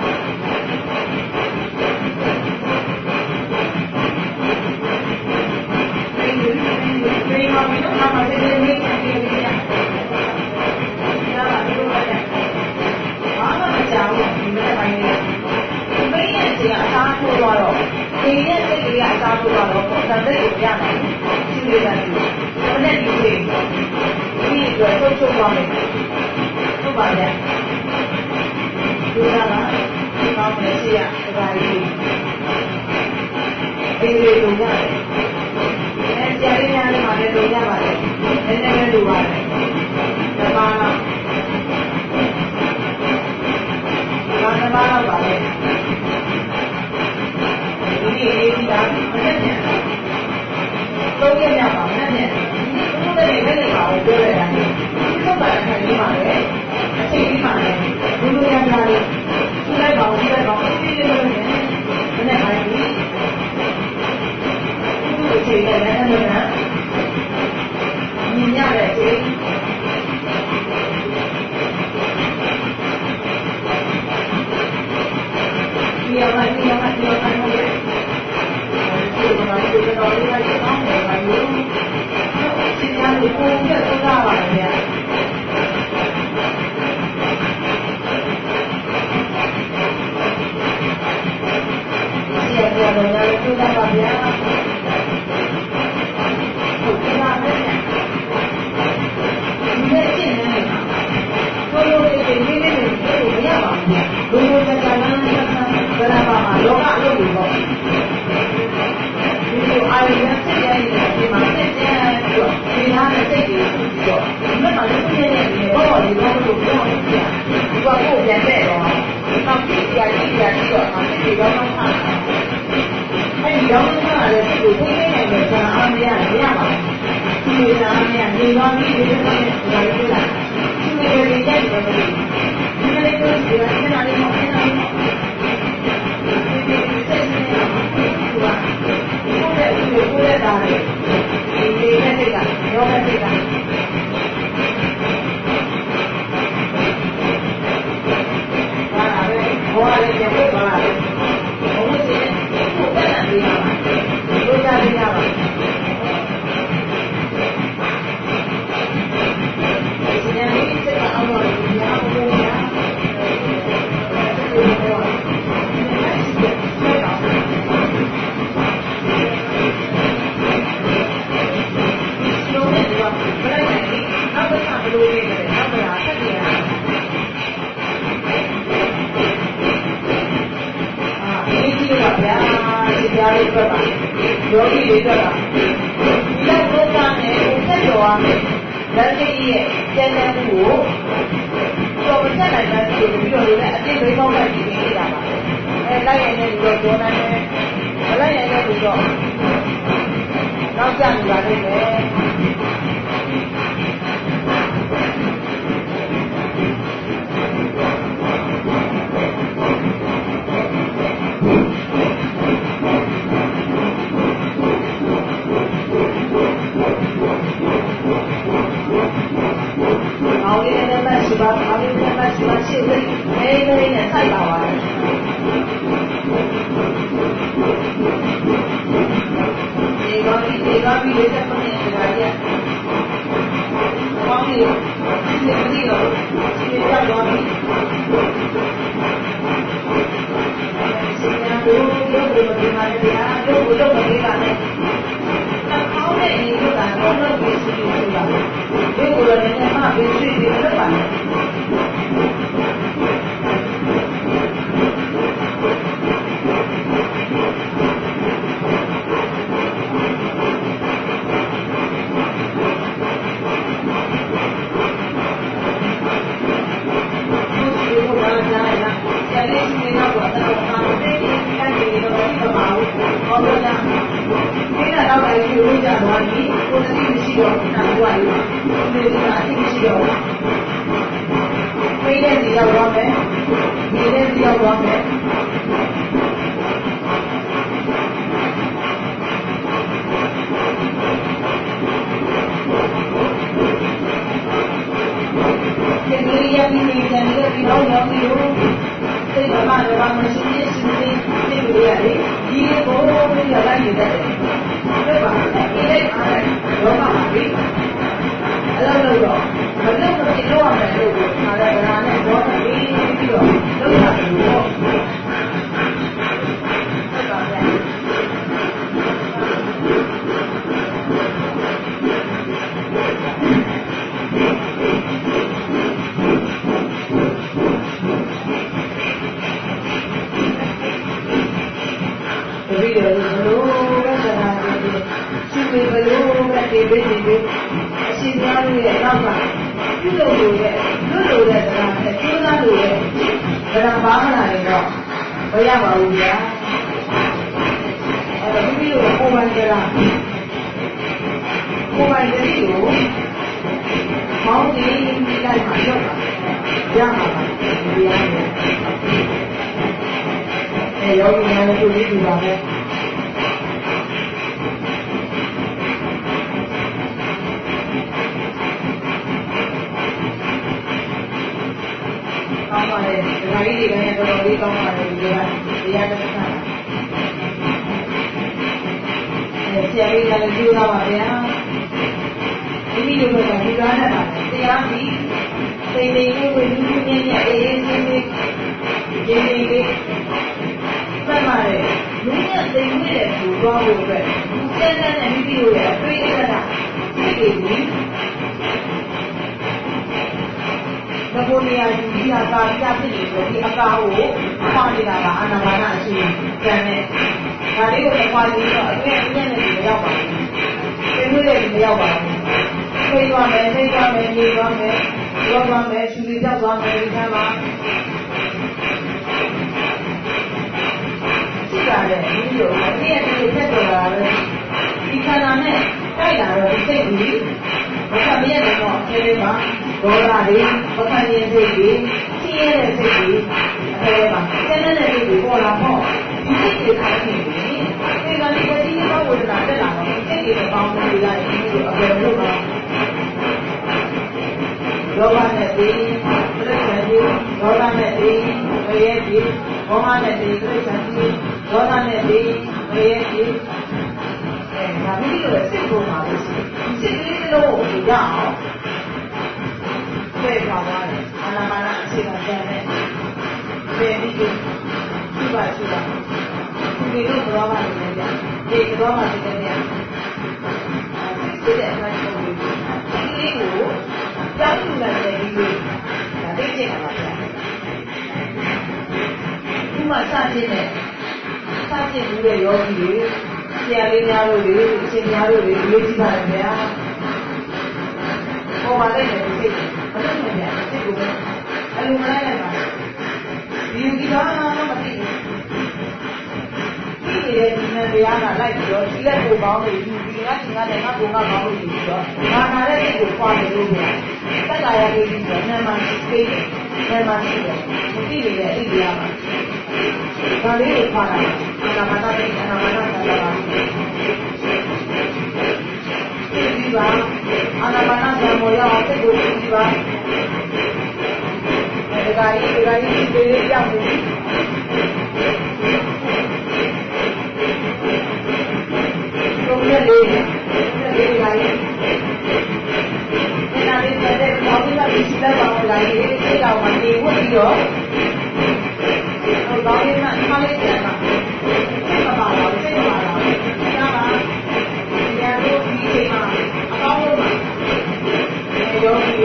ဒီဒီဒီမှာမင်းတို့ကမတည်းနေနေနေနေဒါကဒီလိုပဲဘာမှမကြောက်ဘူးဒီနေ့ပိုင်းလေးဒီမင်းရဲ့တရားအစားထိုးသွားတော့ဒီရဲ့စိတ်ကြီးကအစားထိုးသွားတော့ပုံစံစိတ်ကိုရနိုင်ရှိနေတာဒီမနဲ့ဒီလေးဒီအတွက်ထုတ်ထုတ်သွားမယ်ဟုတ်ပါရဲ့ဒီကကဒီကောင်းတဲ့ရှိရတပါးကြီးဒီလေးလုံးရတယ်အဲကြာရင်းများလည်းပါတယ်လုံးရပါတယ်နည်းနည်းလေးလိုပါတယ်တပါးတော့ဘာတပါးတော့ပါလဲဒီလေးလေးကမနဲ့နဲ့သုံးရရပါမယ်နဲ့ဒီလိုလည်းလည်းလည်းပါအောင်ပြောရတာဒီလိုပါခံနေပါလေအချိန်ကြီးပါလေဘုလိုရကြတယ်သူလိုက်ပါအောင်ဒီလိုက်ပါအောင်ဒီလိုလည်းမနဲ့ပါဘူးဒီလိုချိန်နဲ့လည်းလည်းမြင်ရတဲ့အချိန်ဒီအမှန်ဒီအမှန်ဒီအမှန်ကိုဒီမှာဒီကတော့ဒီလိုက်အောင်ပါဘူးဒီကနေ့ကိုယ်ကသွားတာပါဗျာဒီအပေါ်တော့လည်းကိုယ်ကပါဗျာဟုတ်ကဲ့ပါဗျာဒီနေ့ကျင်းနေမှာကိုလိုလေးလေးလေးလေးကိုမရပါဘူးဘုလိုကကလမ်းကလာပါမှာလောကအလုပ်တွေပေါ့ဒီလိုအားရစိတ်ရည်ဒီမှာစိတ်ကြဲပြီးတော့ဒီလားနဲ့စိတ်တွေပြီးတော့ဒီမှာလည်းစိတ်ရည်နေတော့ဒီလိုလိုပြောနေကြဒီကကိုပြန်တဲ့တော့နောက်ပြပြကြီးပြပြီးတော့စိတ်တွေတော့မှထားအဲဒီတော့မှလည်းစိတ်ကိုသိနေတယ်ဆိုတာအားမရရပါဘူးဒီလိုအားမရနေတော့ဒီလိုနဲ့ဒါလေးလားဒီလိုလေးကြိုက်တယ်ဒီလိုလေးကိုဒီလိုနဲ့နားလေးမဟုတ်နားလေးမဟုတ်ဒီစိတ်နဲ့ဟာကိုယ်ရဲ့ကိုယ်ရဲ့ဒါလေးဒီလေးနဲ့တိတ်ကရောမတိတ်ကဟာလည်းဘောရည်ပြန်ပို့ပါလားဘုံစင်းကိုယ်ကလည်းရပါလို့ကြရရပါဒီနေ့ဒီစက်အောင်လို့ရအောင်လို့ရယောဂီတွေကဒီလောက်ဒုက္ခနဲ့ဆက်ကျော်ရမယ်။လက်ရှိရဲ့ကျန်တဲ့မှုကိုတော်မဆက်နိုင်တဲ့ဒီလိုမျိုးလည်းအတိတ်ဘိကောင်းလိုက်ပြီးနေတာပါ။အဲလိုက်ရတဲ့လူတော့ကျော်နိုင်တယ်။မလိုက်ရတဲ့လူတော့နောက်ကျနေပါလိမ့်မယ်။လေးနဲ့မှတ်ရှိပါအားလေးနဲ့မှတ်ရှိပါရှိဦးမဲမဲနဲ့စိုက်ပါပါဒီကောင်းဒီကောင်းပြီးလေးတက်နေကြတယ်ကောင်းပြီဒီဒီတော့ဒီရောက်သွားပြီဆရာတို့ရုပ်ကိုဒီမှာတရားရုပ်ကိုလုပ်နေကြတယ်ကောင်းတဲ့ဒီလိုကတော့လုပ်ပြီးစီးနေတာဒီကိုလည်းနည်းမှပြီးစီးပြီးလုပ်ပါမယ်ကာကြီးဒီကာကြီးဒီလေးပြောင်းနေသုံးရက်လေးသုံးရက်လေးကာကြီးဒီနာလေးဆက်တဲ့ဘောင်းကြီးကဒီလက်ပါအောင်လာရေးဒီလောက်မှနေဝတ်ပြီးတော့ဟိုဘောင်းလေးကခါလေးပြန်လာဆက်ပါတော့ဆက်ပါတော့ဒါပါဒီရလို့ဒီချိန်မှာအကောင်းဆုံးပါရောဒီ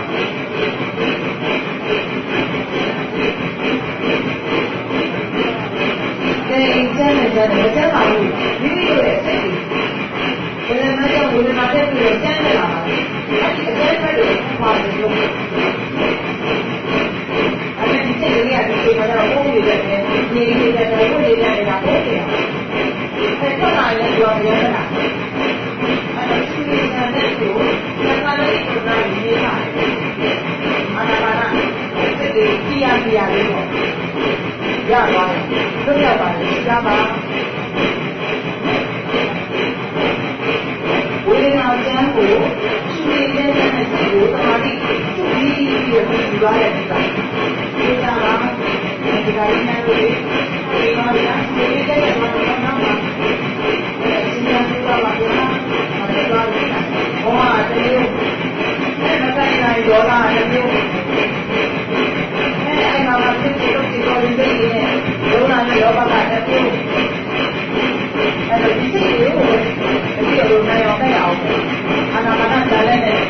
တဲ့အိမ်ကျန်းတဲ့ကျန်းတဲ့ပါဘူးမိမိတို့ရဲ့စိတ်ကိုဘယ်မှာကြောင့်ဘယ်မှာတက်ပြီးကျန်းနေတာပါအဲ့ဒီအကျန်းဘက်ကိုပါတယ်လို့အဲ့ဒီစိတ်ကလေးကဒီချိန်မှာတော့ပုံနေတယ်နေနေတယ်ပုံနေတယ်နေတာပုံနေတယ်အဲ့တော့လာရင်တော့ရရတာအဲ့ဒီစိတ်နဲ့ကိုသံဃာလေးကိုသာနေပါအာနာပါနာစိတ်တွေပြရပြရလေးပေါ့ရပါတယ်တို့ရပါတယ်ရှားပါဝိညာဉ်ကျမ်းကိုရှင်ရဲ့တဲ့တဲ့ကိုသမာဓိသူပြီးပြီးပြီးယူရတဲ့ကိစ္စဒီကမှာဒီကနေ့နဲ့ဒီမှာလည်းဒီတဲ့တဲ့မှာတော့မှာရှင်ရဲ့သူကပါဗျာအဲ့ဒါကဘောမှာတည်းအဲ့မတိုင်းနိုင်ဒေါ်လာတည်းအဲ့အဲ့မှာဖြစ်ဖြစ်လို့ဒီလိုလေးနဲ့ဒေါ်လာနဲ့ရောပါတာတည်းအဲ့တော့ဒီစိတ်ကိုဒီလိုနိုင်အောင်တက်အောင်အာနာပါနဇာလည်းနဲ့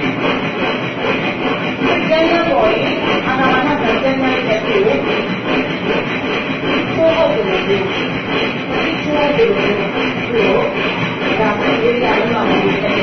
ကျန်ရပေါ်ရင်အာနာပါနဇာကျန်ရတဲ့ကိုကိုဟုတ်တယ်ဒီချိုးတယ်ကိုဒါမှဒီရအောင်လုပ်လို့ရတယ်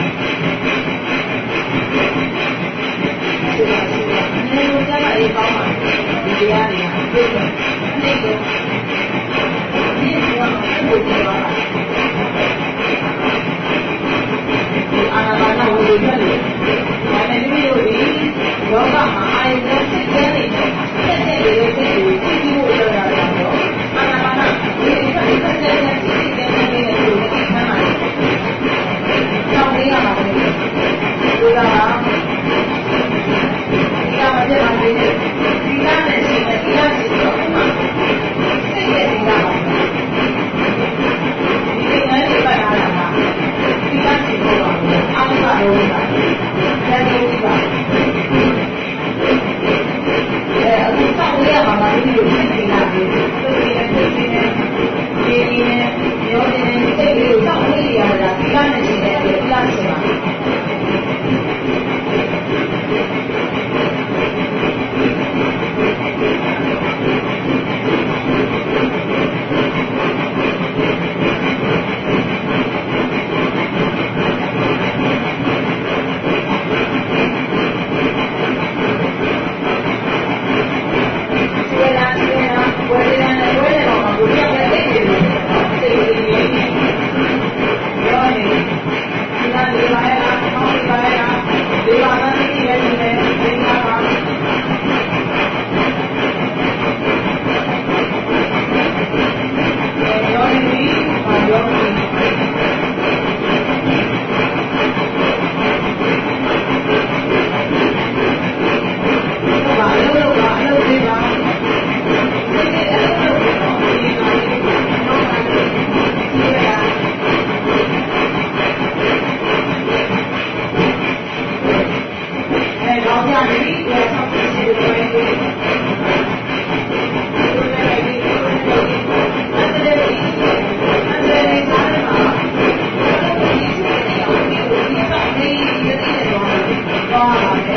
ကောင်းပါသွားပါမယ်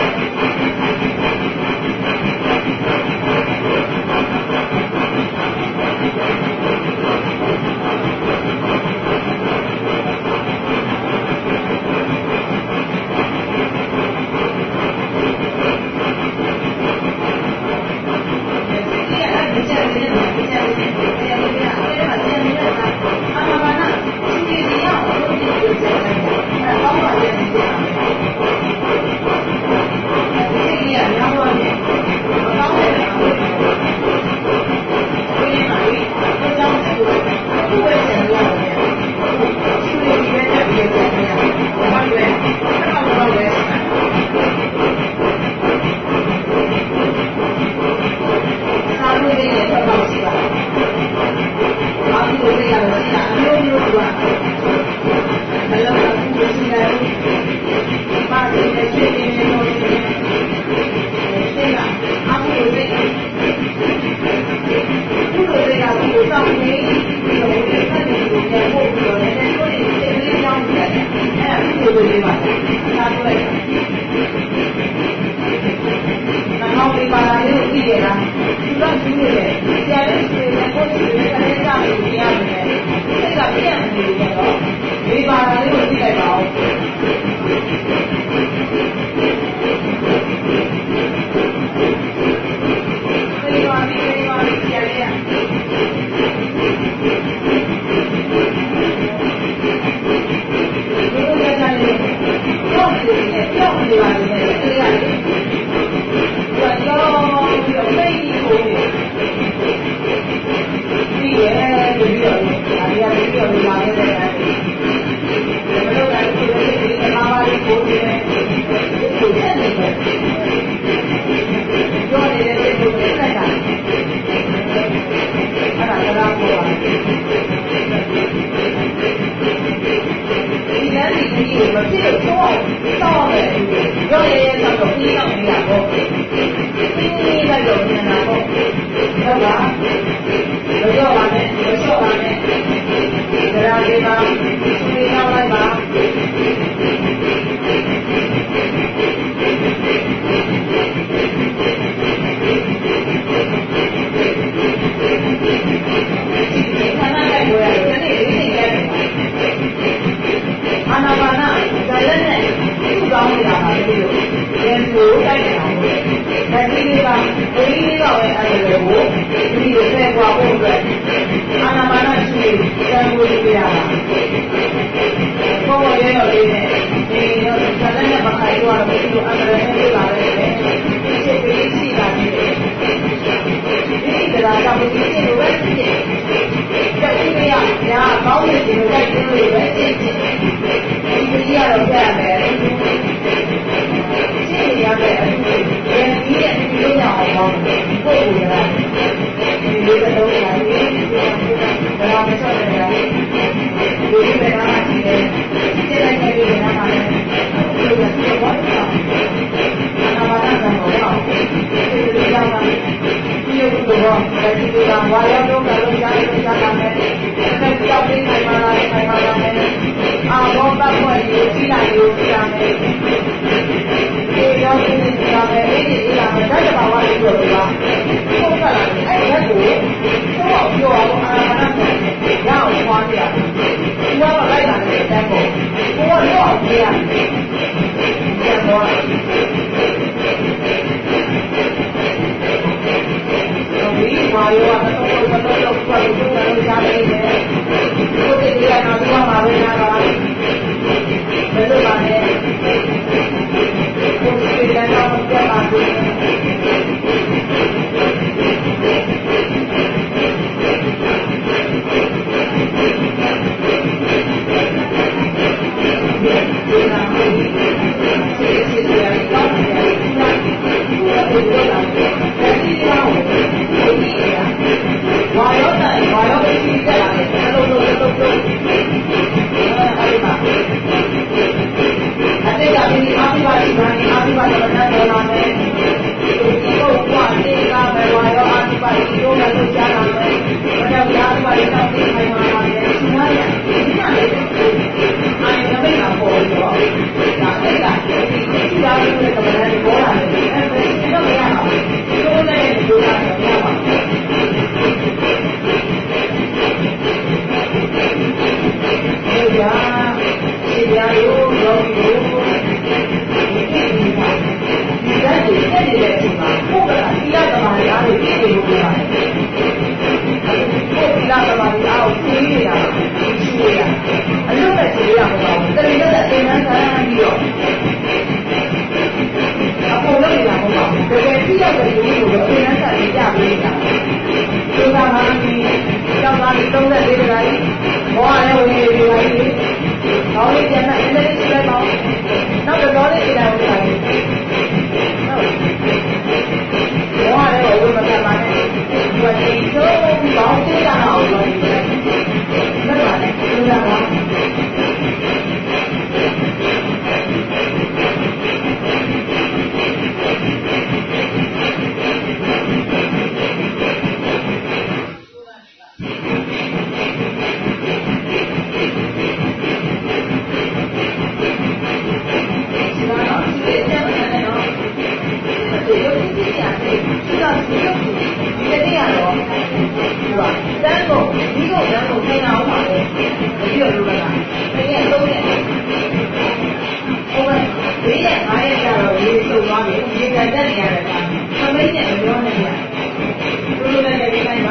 ရဲ့ကြတော့ရေစုံသွားပြီရေကန်တက်နေရတယ်ကသမီးနဲ့မပြောနဲ့ဗျာဘယ်လိုလဲဒီတိုင်းပါ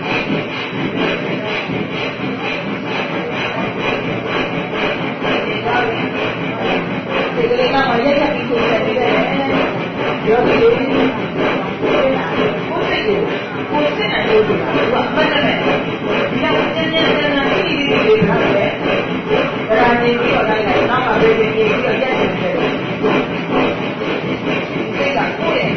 ဒီကလေးကမရက်ရက်ပြီးကိုယ်နဲ့နေတယ်ပြောပြီးကိုယ်စိတ်ကိုကိုယ်စိတ်နဲ့ပြောကြတာသူကအမှတ်နဲ့ဒီကကျန်ကျန်ကျန်ကျန်ဒီဒီဒီထားတယ်ဒါရာနေပြီးတော့လိုက်လိုက်နောက်မှပြေးပြေးပြီးတော့ရက်နေတယ်စိတ်ကကိုယ်ရဲ့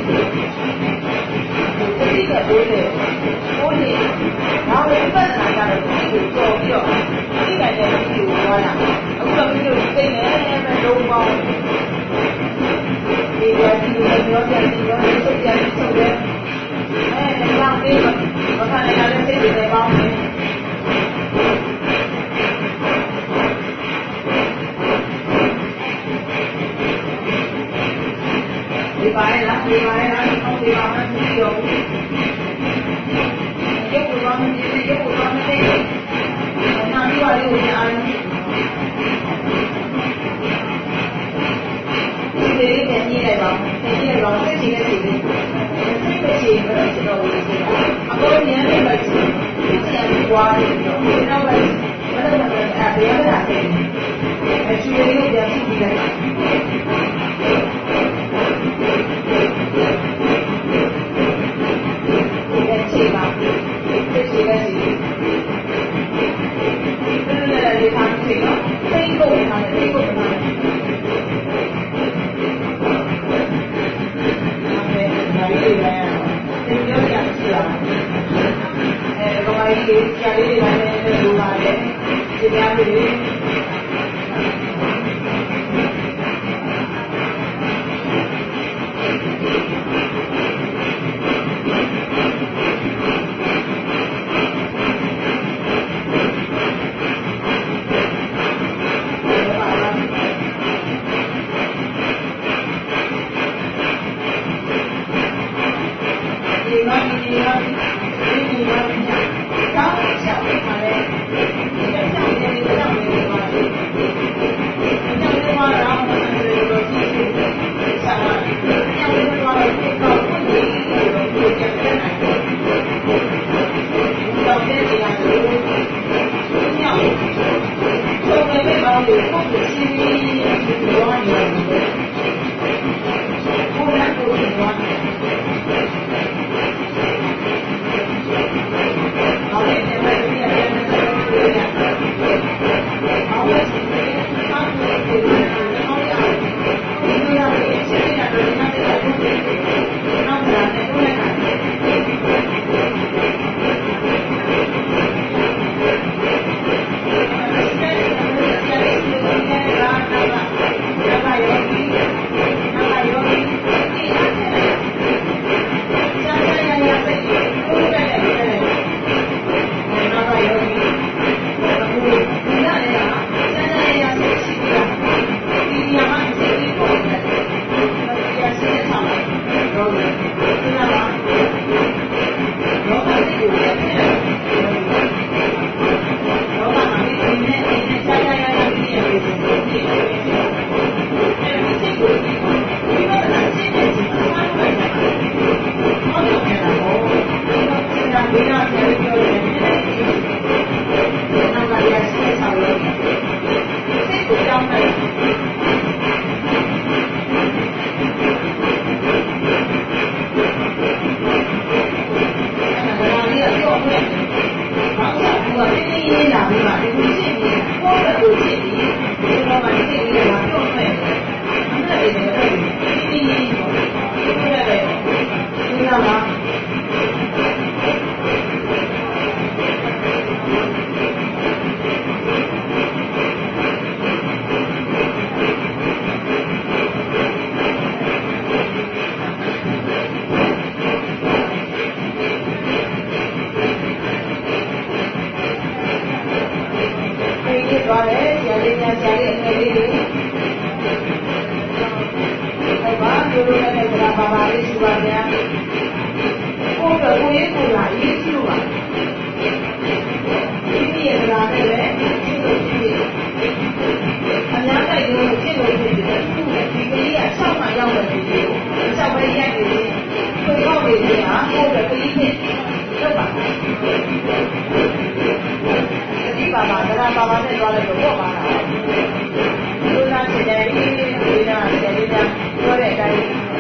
စိတ်ကကိုယ်ရဲ့ကိုယ်ရဲ့နောက်ပဲပတ်လာကြတော့ဒီကိုကြော်ပြီးတော့ဒီကတည်းကဒီကိုသွားတာအခုတော့ဒီလိုစိတ်နဲ့ပဲလုံးပေါင်းဒီကဒီလိုပြောပြပြီးတော့စိတ်ပြန်ဆုပ်တယ်အဲဒီတော့ဒီဘာသာနဲ့လည်းစိတ်တွေပေါင်းတယ်ဒီပိုင်းလားဒီပိုင်းလားဒီအောင်ဒီအောင်နဲ့ဒီရောရုပ်ကိုမှမကြည့်ရုပ်ကိုမှမသိနာပြီးပါလေကိုအားလုံးဒီလေးနဲ့ညှိလိုက်ပါညှိလိုက်ပါစိတ်ကြီးနဲ့စိတ်ကြီးစိတ်ပဲကြီးမလို့ကျွန်တော်ဝင်နေတာအပေါ်ညံနေပါချင်ဆရာကြီးွားနေတော့ဒီတော့ပဲမလို့မလို့အဲဘယ်ရတာလဲအချွေလေးကိုပြန်ကြည့်လိုက်အများတိုက်ရိုးဖြစ်လို့ဖြစ်တယ်အခုဒီကလေးကဆောက်မှသွားလိုက်တော့ပေါ့ပါလားလူသားချစ်တယ်ဒီနာဆယ်လေးကပြောတဲ့အတိုင်း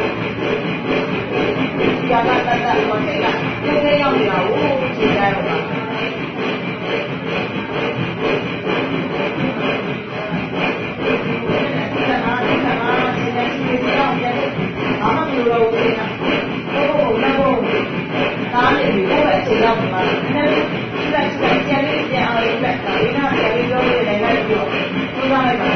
ကြာတာတတ်တာကိုသိတာသူလည်းရောက်နေတာကိုကြည့်ကြရတော့ပါဘာမှမလုပ်တော့ဘူးလေ။ဘုရားဘုရားဒါနဲ့ဒီဘုရားအခြေရောက်မှာနည်းလက်ချက်ကျန်လေးပြန်အောင်လက်တာဒီနာပြန်ပြီးတော့လည်းလိုက်ပြီးတော့ဘုရားလိုက်ပါ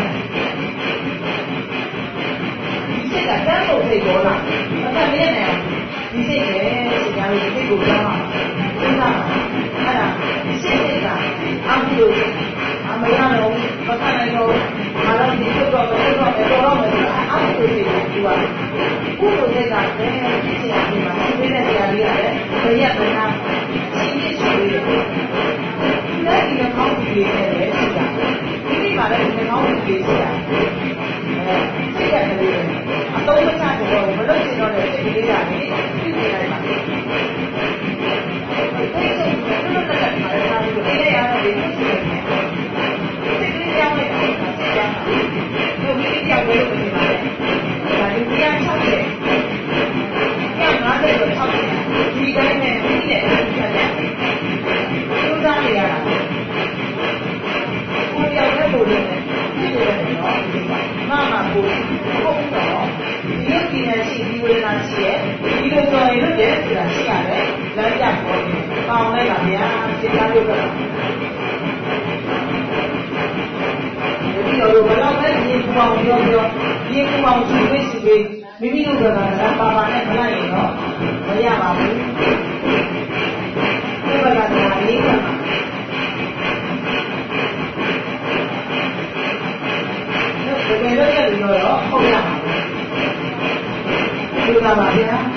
ဒီစိတ်ကတန်းဖို့စိတ်ပေါ်လာအသက်လေးနဲ့ဒီစိတ်ပဲဆရာတို့စိတ်ကိုကြားမှာဘုရားအဲ့ဒါစိတ်ကအမှုလို့အမရတော့မခံနိုင်တော့ဘာလို့ဒီလိုတော့တော့တော့တော့မယ်အမှုလို့စိတ်ကိုဒီပါကုသိုလ်စိတ်ကလည်းဖြစ်ရပြီးမှဒီနေ့တရားလေးရတယ်ဘယ်ရက်မှန်းရှင်းရှင်းလေးတယ်လက်ဒီကောင်းကြီးရဲ့လေဆိုတာဒီနေ့မှလည်းဒီကောင်းကြီးဆိုတာအဲစိတ်ရတယ်အတော့မချတော့မလို့ကျင်တော့တဲ့စိတ်ကလေးရတယ်သိနေလိုက်ပါအဲ့ဒါကိုဘယ်လိုလုပ်ရလဲအားလုံးဒီနေ့ရတော့ဒီလိုရှိတယ်စိတ်ကလေးကြောင်းလိုက်တာစိတ်ကြောင်းတာဒီလိုကြီးကြောက်လို့နေပါလေဒါဒီတရားချောက်တယ်ညငါးတဲ့ကိုချောက်တယ်ဒီတိုင်းနဲ့ပြီးတဲ့ဆက်တယ်သူသားနေရတာကိုပြောက်တဲ့ပုံလေးနဲ့ဒီလိုပဲနော်မမကိုဟုတ်တော့ဒီလိုကြည့်နေရှိဒီဝေဒနာရှိရဲ့ဒီလိုကြော်ရင်လို့တဲ့ဆိုတာရှိရတယ်လမ်းပြပေါ်တယ်ပေါင်းလိုက်ပါဗျာစိတ်သားလို့တော့ဒီလိုဘယ်တော့မှဒီပူအောင်ပြောပြောဒီပူအောင်ရှိဝိစီပေးမိမိတို့ကလည်းပါပါနဲ့မလိုက်ရင်တော့မရပါဘူးဒီဘက်ကလည်းလေးပါတကယ်လို့ရတယ်လို့တော့ဟုတ်ရမှာဒီကပါဗျာ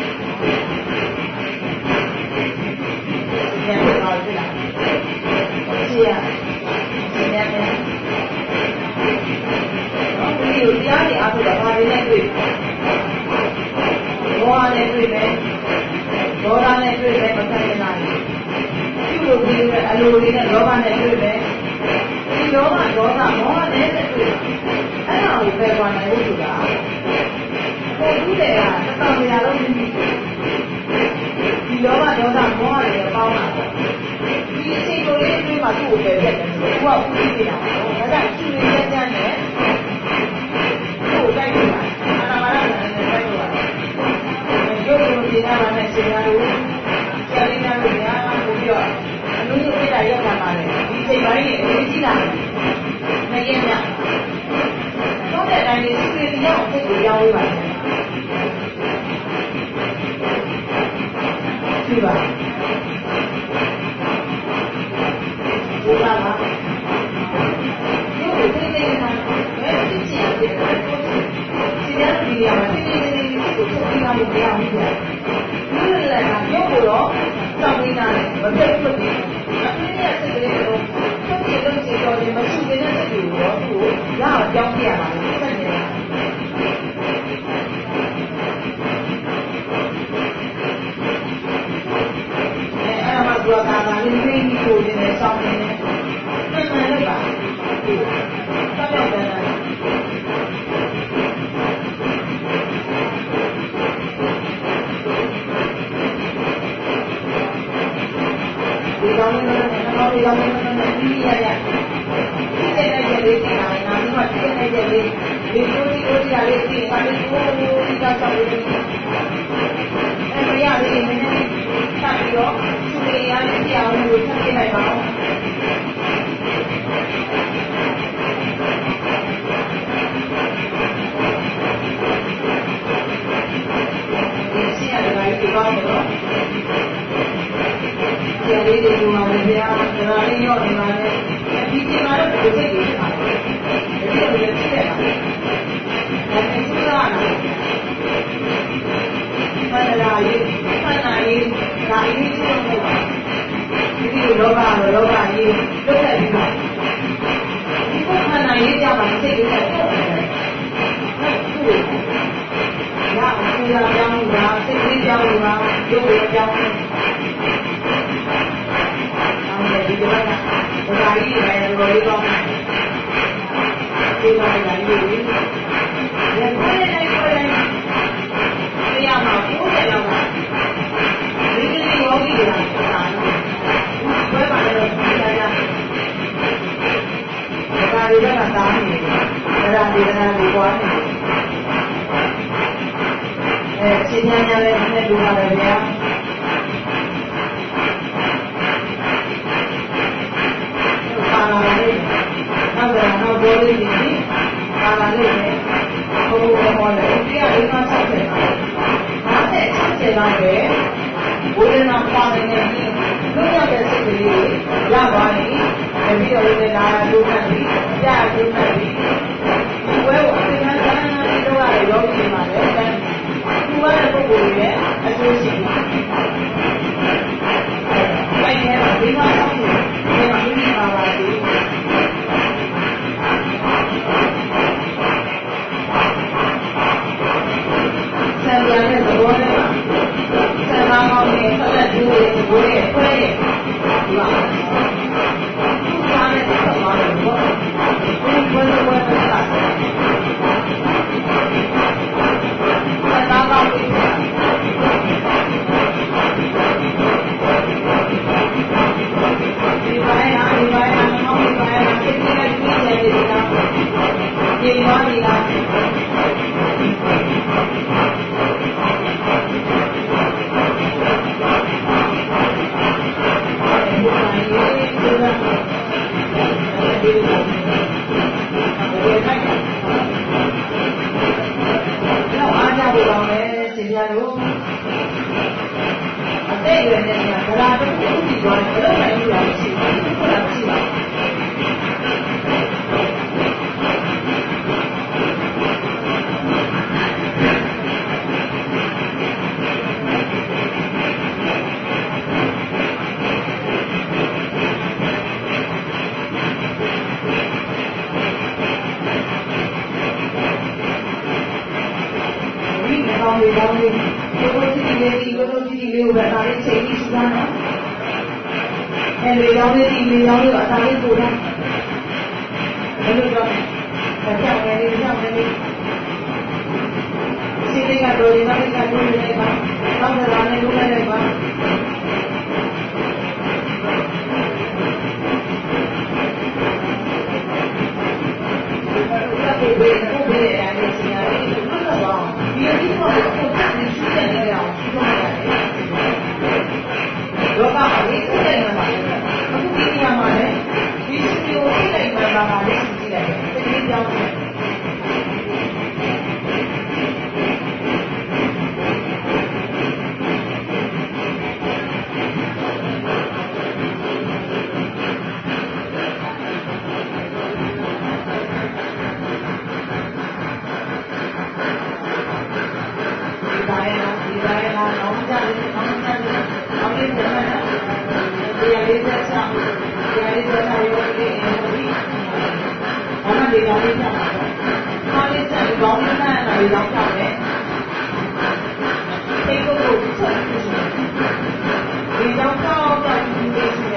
ညနေပါပြီလားရှိရညနေဒီလိုကြားနေအားထုတ်တာဘာတွေနဲ့တွေ့ဘောနဲ့တွေ့မယ်ဒေါသနဲ့တွေ့မယ်မဆက်နိုင်ဘူးပြုလို့ပြီးတဲ့အလိုတွေနဲ့လောဘနဲ့တွေ့မယ်ဒီလောဘဒေါသမောဟနဲ့တွေ့အဲ့ဒါကိုပဲသွားနိုင်လို့ဆိုတာကိုယ်ကြီးတွေကသတောင်ရလုံးပြီးဒီလောဘဒေါသမောဟတွေပေါင်းတာပေါ့ဒီအချိန်ကိုလေးတွေးမှသူ့ကိုပဲပြတ်တယ်ဆိုတော့ကိုကဥပဒေတာပေါ့ဒါကြောင့်သူ့ရဲ့ကြမ်းနဲ့ကိုယ်တိုက်နေတာအာနာပါရနဲ့တိုက်လို့ရတယ်ရုပ်ကိုပြင်းလာတဲ့ချိန်ကတော့ဆရာလေးများတို့များကိုပြီးတော့အလုံးစုံပြတာရောက်လာပါတယ်ဒီချိန်ပိုင်းနဲ့အရေးကြီးတာမရင်ညတော့တဲ့အတိုင်းလေးသူတွေရောက်စိတ်ကိုရောက်ရပါတယ်ဒီပါဒီပါပါရုပ်ကိုသိသိနေတာဘယ်သိချင်တယ်ဆရာတို့ဒီရမှာသိသိသိကိုသိသိလာလို့မရဘူးကွာဒီလိုလည်းရုပ်ကိုတော့စောင့်နေတာမပြတ်ဘူးအပြည့်ရဲ့စိတ်ကလေးကတော့သူ့ရဲ့လုံးစိတ်တော်ရင်မရှိတဲ့စိတ်ကိုတော့သူရအောင်ကြောင်းပြရမှာလေဆက်နေတာအဲအဲ့မှာသူကကာလာလေးလေးကြီးကိုနေနေစောင့်နေတယ်မှန်မှန်လိုက်ပါဒီတောက်ရောက်တယ်ဒီကောင်လေးကတော့ဒီကောင်လေးကတော့ပြီးရရဒီတဲ့တဲ့လေးကနာမည်ကတဲ့တဲ့လေးဒီကိုဒီကိုဒီရလေးဒီပါလေးကိုဒီကစားလေးအဲ့မရလေးနည်းနည်းဆက်ပြီးတော့သူတွေရတဲ့တရားကိုဆက်ပြလိုက်ပါဦးဒီစီရတဲ့လေးဒီကောင်တော့ဒီလေးတွေမှာလည်းဗျာဒါလေးရောနေပါလေဒီချိန်မှာတော့ဒီစိတ်ကြီးပါတယ်ဒီလိုလည်းဖြစ်တယ်ဒါပေမဲ့သာနာမန္တလာရေးဆန္ဒရေးဒါအရေးကြီးဆုံးပါဒီလိုလောကလောကရေးလွတ်တဲ့ဒီမှာဒီကိုခန္ဓာရေးကြမှာစိတ်ကြီးနဲ့တော့တယ်ဟုတ်ကဲ့ရအောင်ပူလာကြောင်းတာစိတ်ကြီးကြောင်းတာရုပ်ရကြောင်းဒီကနေ့ဘာသာရေးလည်းတော်တော်လေးကောင်းတယ်ပြေးလာနေတာကြီးလေဒါကိုယ်နဲ့ကိုယ်နဲ့တရားမှာကိုယ်နဲ့တော့ဒီကနေ့ယောဂီတွေကတာနော်ဘယ်မှာလဲတော့ဒီလာရဒါတွေကတားနေတယ်ဒါတွေကလည်းပွားနေတယ်အဲရှင်းညာညာလေးနဲ့ดูပါလေဗျာပါလာလေနောက်တော့နောက်ပေါ်လေးကြီးပါလာလေဘုံဘုံဟောတယ်ဒီကလေးကဆက်တယ်ဟာတဲ့ဆက်တယ်တော့ပဲဘုရားနာပါနေနေလို့ရတဲ့စိတ်ကလေးရပါနေပြီးတော့လည်းလာလို့မှပြီးကြားလို့မှပြီးဒီဘဝကိုအပြင်ကတန်းပြီးတော့ရရောပြီးမှလည်းသူကလည်းပုဂ္ဂိုလ်ရဲ့အကျိုးရှိတယ်။အဲ့ဒီမှာဒီမှာတော့ဒီမှာဒီမှာပါဒီဆံရတဲ့သဘောနဲ့ဆံမောင်းနဲ့ဆက်လက်ကျိုးရဲ့ဘိုးရဲ့ခွဲရဲ့ဒီမှာသူ့သားနဲ့ဆက်သွားတယ်ဘောဒီဘယ်လိုလဲဆက်တာပါဘူးဒီပိုင်းအားဒီပိုင်းအားမောင်းဒီပိုင်းအားစိတ်ကြီးနဲ့ကြီးနေတယ်လားဒီမှာဒီလားတော့အားကြဖို့ကောင်းတယ်ရှင်ပြတို့အသက်အရွယ်နဲ့ကဗလာတစ်ခုခုပြီးတော့ဘယ်လိုနိုင်လို့ရလဲရှိတယ်ဘယ်လိုရှိပါဒီကောင်းလေးဘုရားရှိခိုးဒီဘုရားရှိခိုးလေးကိုပဲဒါလေးချိန်ပြီးစမ်းတော့အဲဒီကောင်းလေးဒီလေးကောင်းလေးကဒါလေးပို့တာဘယ်လိုတော့ကြောက်နေနေကြောက်နေနေစိတ်ကတော့ဒီမှာကတိုးနေလိုက်ပါတော့ဒါလည်းလုပ်လိုက်ပါဘယ်လိုလဲဘယ်လိုလဲအဲ့ဒီစီယာလေးကတော့ဒီအဖြစ်ကိုပုံစံနဲ့ရှင်းနေကြအောင်ရှင်းနေတယ်တော့ပါလေးကိုလည်းမှာအခုဒီနေရာမှာလည်းဒီစတူဒီယိုလေးတိုင်းမှာပါလေးကြည့်လိုက်တယ်ဒီကြောင့်ဒီကောင်းလေးကြောက်ပါတော့။အားလေးဆက်ကောင်းလေးနဲ့လည်းရောက်ကြတယ်။ဒီကိုကိုဆက်ဒီတော့တော့ကြည့်နေတယ်။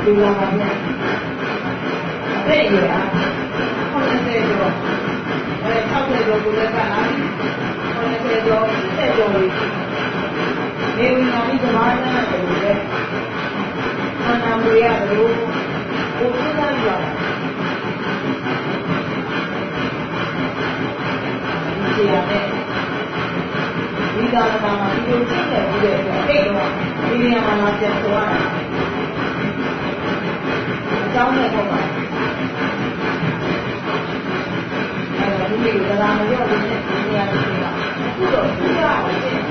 လူလာပါဗျာအဲ့ဒီရဟောနေတယ်တော့အဲ၆၀ကျော်ကိုလည်းကလာပြီဟောနေတယ်ကျော်၈၀ကျော်လေးနေဝင်လာပြီးသမားနဲ့တူတယ်ခန္ဓာမူရဘလို့ဘုရားပြောတာဒီရတဲ့ဒီကမှာမှာဒီလိုချင်းတယ်ပြီးတဲ့အတွက်အဲ့တော့ဒီနေရာမှာလာပြန်ဆိုရတာအကြောင်းနဲ့ပေါ့ပါအဲ့တော့ဒီလိုကလာမရောတဲ့ဒီနေရာတွေကအခုတော့သူရအောင်ရှင်း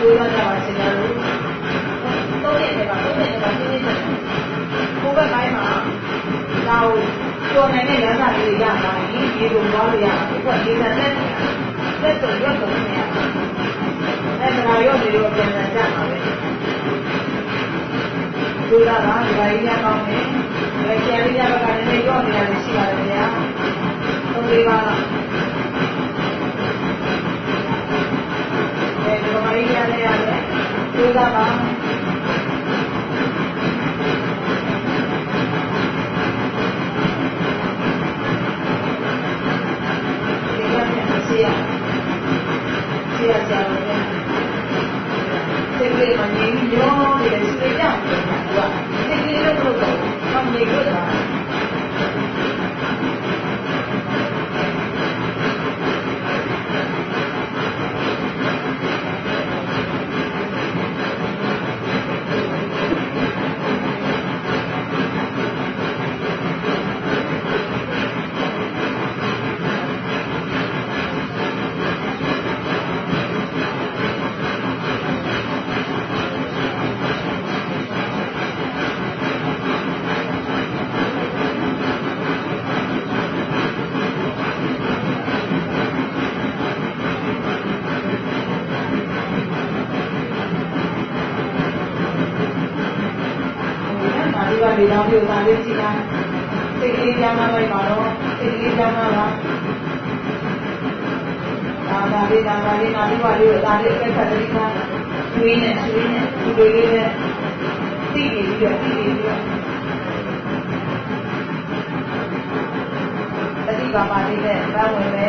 ကျိုးစားကြပါစေလို့သုံးရက်တည်းကသုံးရက်တည်းကရှင်းရှင်းကိုယ်ဘက်ပိုင်းမှာဒါကိုကျော်နိုင်တဲ့လမ်းစာလေးတွေရသွားရင်ဒီလိုသွားလို့ရတယ်အခုကလေးစားလက်လက်တော့ရွက်တော့နေရတယ်အဲ့ဒါရောဒီလိုပြန်ပြန်ကြမှာပဲကျိုးစားတာဒီပါကြီးရကောင်းတယ်ဒါကျန်လေးရဘက်ကလည်းရော့နေရတယ်ရှိပါတယ်ဗျာသုံးလေးပါအဲဒီမှာရရတယ်ရတယ်ကျိုးစားပါဒီကနေ့ဆေးရဆေးရကြတယ်စိတ်လေးမငြိမ်ညောနေတဲ့စိတ်ကြောင့်ဆိုတာကစိတ်လေးလို့လို့တော့မငြိမ်လို့တာဒီတော့ပြောတာလေးကြည့်တာစိတ်ကလေးကြားမှလိုက်ပါတော့စိတ်ကလေးကြားမှလားဒါဒါလေးဒါဒါလေးနာပြီးပါလို့ဒါလေးအက်ဆက်တတိကကျွေးနေကျွေးနေဒီလိုလေးနဲ့သိနေပြီးတော့သိနေပြီးတော့တတိပါပါလေးနဲ့ဘာဝင်လဲ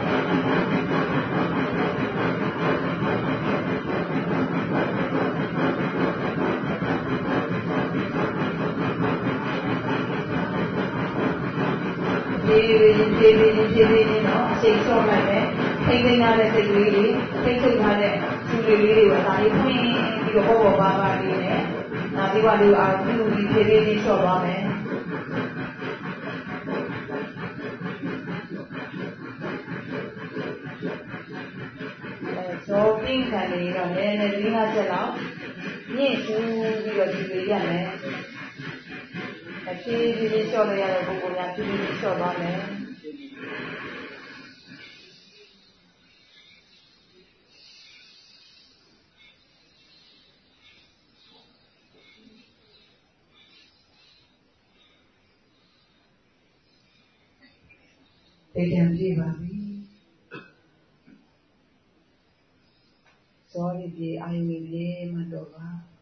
ဒီဒီဒီဒီဒီဒီနော်အချိန်ဆော့လိုက်တယ်ထိန်းသိမ်းရတဲ့စိတ်ကလေးတွေထိန်းချုပ်ထားတဲ့သူတွေလေးတွေကဒါလေးဖွင့်ပြီးတော့ဘောဘောပါပါလေးနဲ့ဒါဒီကလေးအားပြုပြီးဖြည်းဖြည်းချင်းဆော့သွားမယ်အဲဇောပြင်းခံလေးတော့နည်းနည်းလေး၅ချက်လောက်ညှင့်ကူးပြီးတော့ဒီလိုရမယ်အဖြည်းဖြည်းချင်းလျှော့လို့ရတဲ့ပုံပုံများဖြည်းဖြည်းချင်းလျှော့သွားမယ်သိကြပြပါပြီဇောရီပြေအာယုပြေမတော့ပါ